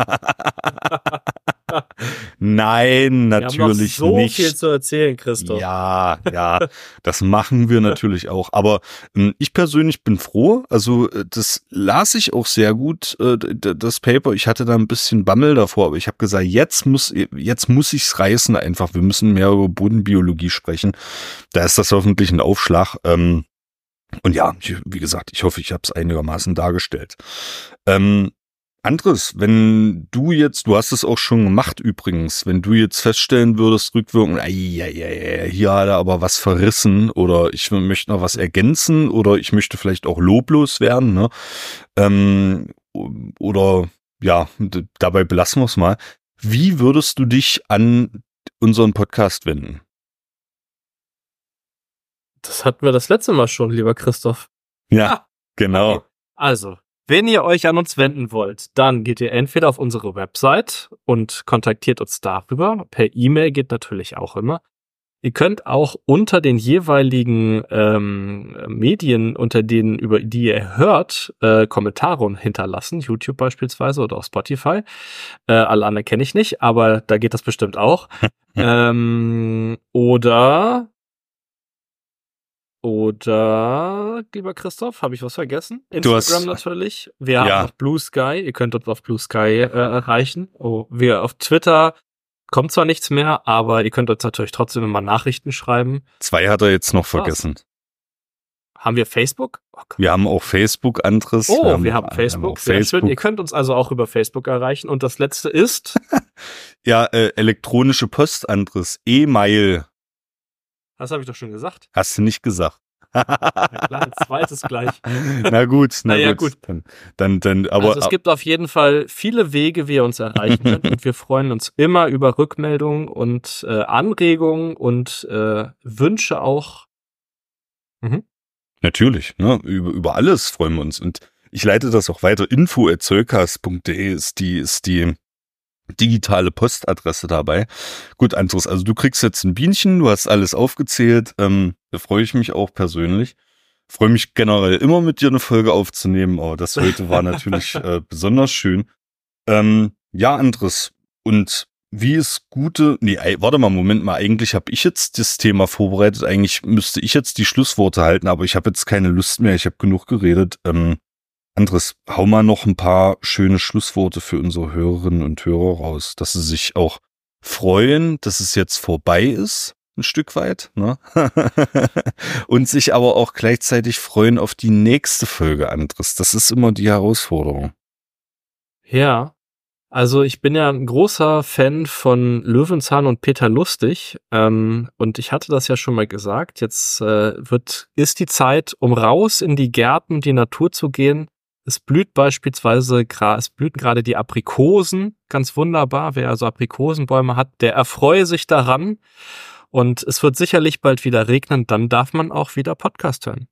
Nein, natürlich wir haben noch so nicht. viel zu erzählen, Christoph. Ja, ja, das machen wir natürlich auch. Aber ähm, ich persönlich bin froh. Also äh, das las ich auch sehr gut, äh, d- das Paper. Ich hatte da ein bisschen Bammel davor, aber ich habe gesagt, jetzt muss, jetzt muss ich's reißen einfach. Wir müssen mehr über Bodenbiologie sprechen. Da ist das hoffentlich ein Aufschlag. Ähm, und ja, ich, wie gesagt, ich hoffe, ich habe es einigermaßen dargestellt. Ähm, Andres, wenn du jetzt, du hast es auch schon gemacht übrigens, wenn du jetzt feststellen würdest, rückwirkend, ei, ei, ei, hier hat er aber was verrissen oder ich möchte noch was ergänzen oder ich möchte vielleicht auch loblos werden, ne? Ähm, oder ja, d- dabei belassen wir es mal. Wie würdest du dich an unseren Podcast wenden? Das hatten wir das letzte Mal schon, lieber Christoph. Ja, Ah, genau. okay. Also, wenn ihr euch an uns wenden wollt, dann geht ihr entweder auf unsere Website und kontaktiert uns darüber. Per E-Mail geht natürlich auch immer. Ihr könnt auch unter den jeweiligen ähm, Medien, unter denen, über die ihr hört, äh, Kommentare hinterlassen. YouTube beispielsweise oder auf Spotify. Äh, alle anderen kenne ich nicht, aber da geht das bestimmt auch. ähm, oder... Oder, lieber Christoph, habe ich was vergessen? Du Instagram hast- natürlich. Wir haben Ja. noch Blue Sky. Ihr könnt uns auf Blue Sky äh, erreichen. Oh, wir auf Twitter kommt zwar nichts mehr, aber ihr könnt uns natürlich trotzdem immer Nachrichten schreiben. Zwei hat er jetzt noch vergessen. Haben wir Facebook? Oh, Gott. Wir haben auch Facebook, Andres. Oh, wir haben auch- Facebook. auch Sehr schön. Facebook. Ihr könnt uns also auch über Facebook erreichen. Und das letzte ist, Ja, äh, elektronische Post, Andres. E-Mail. das habe ich doch schon gesagt. Hast du nicht gesagt. Na klar, ein zweites gleich. Na gut, na, Na ja, gut. gut. Dann, dann, dann, aber also es gibt auf jeden Fall viele Wege, wie ihr uns erreichen könnt. Und wir freuen uns immer über Rückmeldungen und äh, Anregungen und äh, Wünsche auch. Mhm. natürlich, ne, über, über alles freuen wir uns. Und ich leite das auch weiter. info at zollcast punkt de ist die, ist die digitale Postadresse dabei. Gut, Andres, also du kriegst jetzt ein Bienchen, du hast alles aufgezählt. Ähm, da freue ich mich auch persönlich. Freue mich generell immer mit dir eine Folge aufzunehmen, aber das heute war natürlich äh, besonders schön. Ähm, ja, Andres, und wie ist gute, nee, ey, warte mal, Moment mal, eigentlich habe ich jetzt das Thema vorbereitet, eigentlich müsste ich jetzt die Schlussworte halten, aber ich habe jetzt keine Lust mehr, ich habe genug geredet. Ähm, Andres, hau mal noch ein paar schöne Schlussworte für unsere Hörerinnen und Hörer raus, dass sie sich auch freuen, dass es jetzt vorbei ist, ein Stück weit, ne? Und sich aber auch gleichzeitig freuen auf die nächste Folge, Andres. Das ist immer die Herausforderung. Ja, also ich bin ja ein großer Fan von Löwenzahn und Peter Lustig. Ähm, und ich hatte das ja schon mal gesagt. Jetzt äh, wird ist die Zeit, um raus in die Gärten, die Natur zu gehen. Es blüht beispielsweise, gra- es blühen gerade die Aprikosen, ganz wunderbar. Wer also Aprikosenbäume hat, der erfreue sich daran. Und es wird sicherlich bald wieder regnen, dann darf man auch wieder Podcast hören.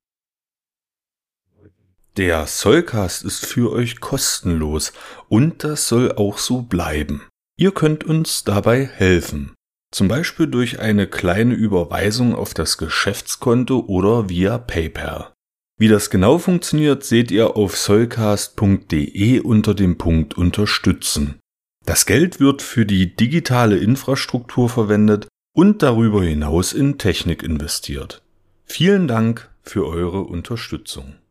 Der Zollcast ist für euch kostenlos und das soll auch so bleiben. Ihr könnt uns dabei helfen. Zum Beispiel durch eine kleine Überweisung auf das Geschäftskonto oder via PayPal. Wie das genau funktioniert, seht ihr auf zollcast punkt de unter dem Punkt Unterstützen. Das Geld wird für die digitale Infrastruktur verwendet und darüber hinaus in Technik investiert. Vielen Dank für eure Unterstützung.